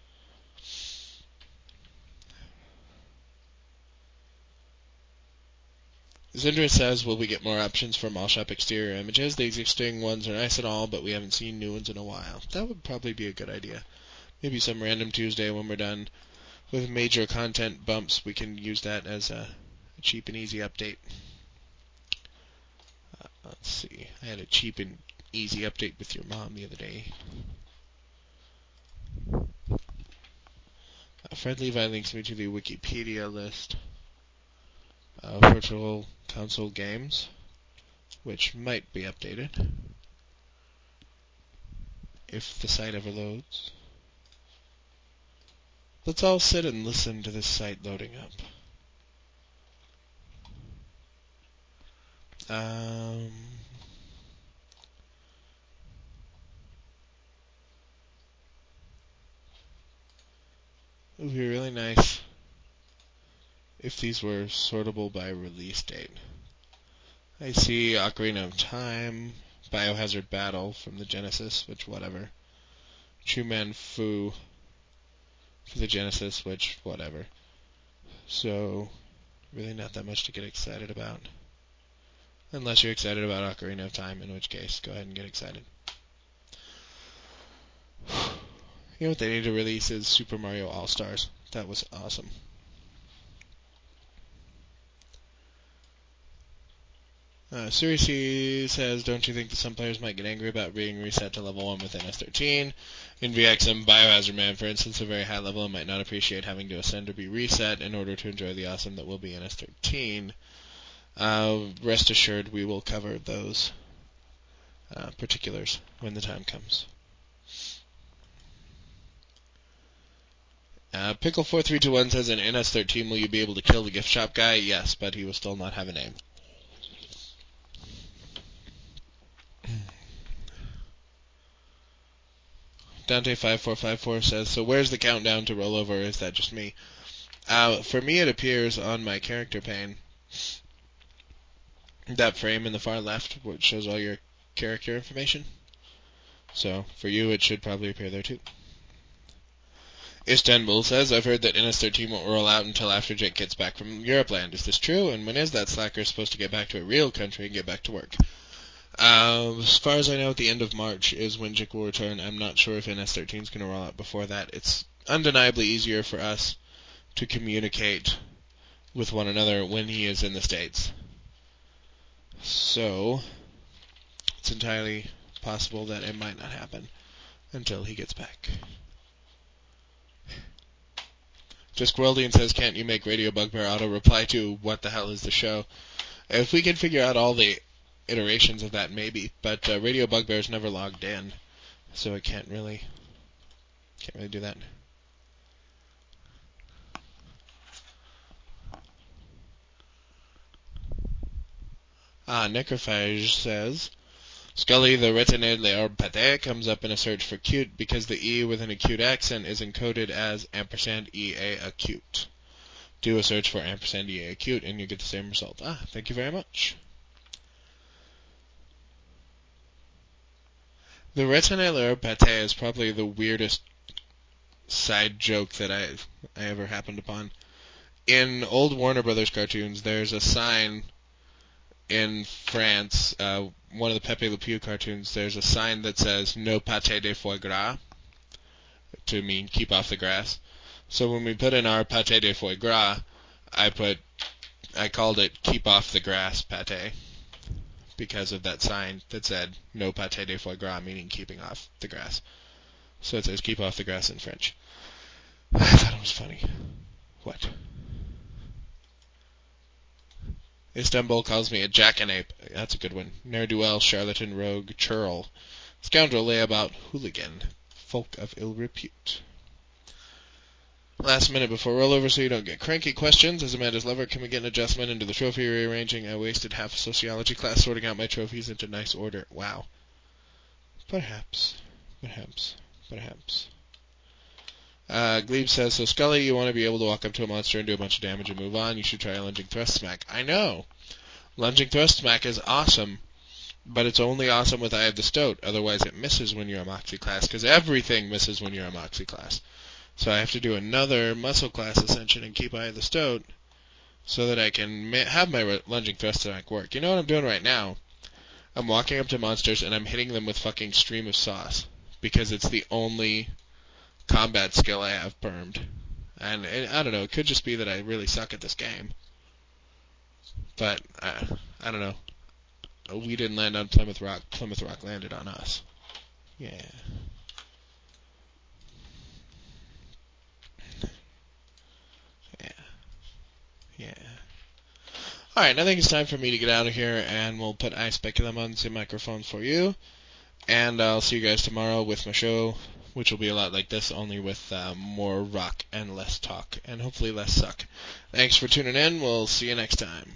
Zindra says, will we get more options for mall shop exterior images? The existing ones are nice and all, but we haven't seen new ones in a while. That would probably be a good idea. Maybe some random Tuesday when we're done with major content bumps, we can use that as a cheap and easy update. Let's see. I had a cheap and easy update with your mom the other day. Fred Levi links me to the Wikipedia list of Virtual Console games, which might be updated if the site ever loads. Let's all sit and listen to this site loading up. It would be really nice if these were sortable by release date. I see Ocarina of Time, Biohazard Battle from the Genesis, which whatever. True Man Fu for the Genesis, which whatever. So, really not that much to get excited about. Unless you're excited about Ocarina of Time, in which case, go ahead and get excited. You know what they need to release is Super Mario All-Stars. That was awesome. Surisi says, don't you think that some players might get angry about being reset to level 1 within S13? In VXM, Biohazard Man, for instance, a very high level and might not appreciate having to ascend or be reset in order to enjoy the awesome that will be in S13. Rest assured, we will cover those particulars when the time comes. Pickle4321 says, in NS13, will you be able to kill the gift shop guy? Yes, but he will still not have a name. Dante5454 says, so where's the countdown to rollover, or is that just me? For me, it appears on my character pane. That frame in the far left, which shows all your character information. So, for you, it should probably appear there too. Istanbul says, I've heard that NS13 won't roll out until after Jake gets back from Europe land. Is this true? And when is that slacker supposed to get back to a real country and get back to work? As far as I know, at the end of March is when Jake will return. I'm not sure if NS13 is going to roll out before that. It's undeniably easier for us to communicate with one another when he is in the States. So, it's entirely possible that it might not happen until he gets back. Discworldian says, can't you make Radio Bugbear auto reply to what the hell is the show? If we can figure out all the iterations of that maybe, but Radio Bugbear's never logged in, so I can't really do that. Necrophage says, Scully, the retenue l'herbe pâté comes up in a search for cute because the E with an acute accent is encoded as &EA acute. Do a search for &EA acute and you get the same result. Thank you very much. The retenue l'herbe pâté is probably the weirdest side joke that I ever happened upon. In old Warner Brothers cartoons, there's a sign in France, one of the Pepe Le Pew cartoons, there's a sign that says no pâté de foie gras, to mean keep off the grass. So when we put in our pâté de foie gras, I called it keep off the grass pâté, because of that sign that said no pâté de foie gras, meaning keeping off the grass. So it says keep off the grass in French. I thought it was funny. What? Istanbul calls me a jackanape. That's a good one. Ne'er-do-well, charlatan, rogue, churl, scoundrel, layabout, hooligan, folk of ill repute. Last minute before rollover so you don't get cranky questions. As Amanda's lover, can we get an adjustment into the trophy rearranging? I wasted half a sociology class sorting out my trophies into nice order. Wow. Perhaps. Glebe says, so Scully, you want to be able to walk up to a monster and do a bunch of damage and move on. You should try a lunging thrust smack. I know. Lunging thrust smack is awesome, but it's only awesome with Eye of the Stoat. Otherwise it misses when you're a Moxie class, because everything misses when you're a Moxie class. So I have to do another muscle class ascension and keep Eye of the Stoat so that I can have my lunging thrust smack work. You know what I'm doing right now? I'm walking up to monsters and I'm hitting them with fucking Stream of Sauce, because it's the only combat skill I have permed. And I don't know, it could just be that I really suck at this game. But, I don't know. We didn't land on Plymouth Rock. Plymouth Rock landed on us. Yeah. Alright, I think it's time for me to get out of here, and we'll put I Speculum on the microphone for you. And I'll see you guys tomorrow with my show, which will be a lot like this, only with more rock and less talk, and hopefully less suck. Thanks for tuning in. We'll see you next time.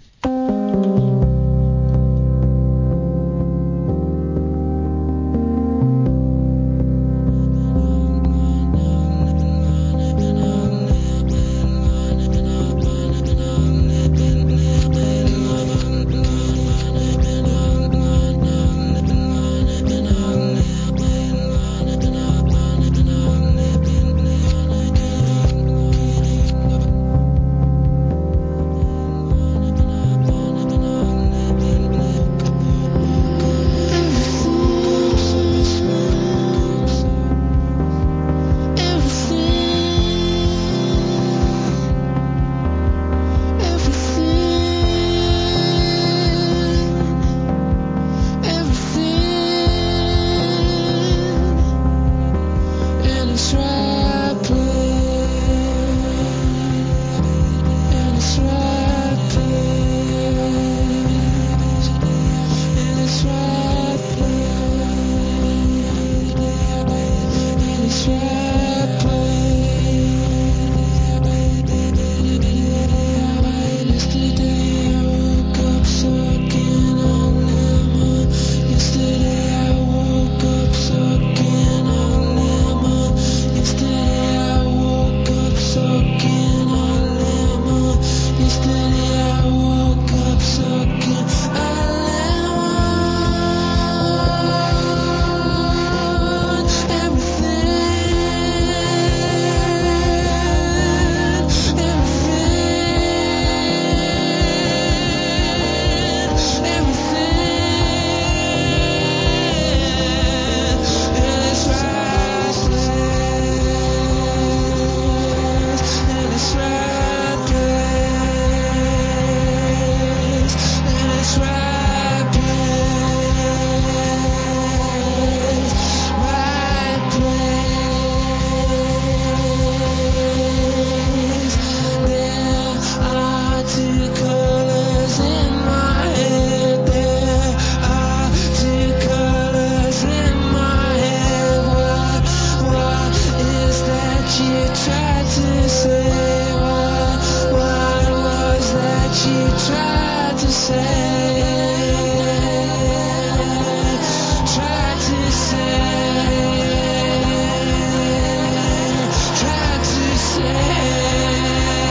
say.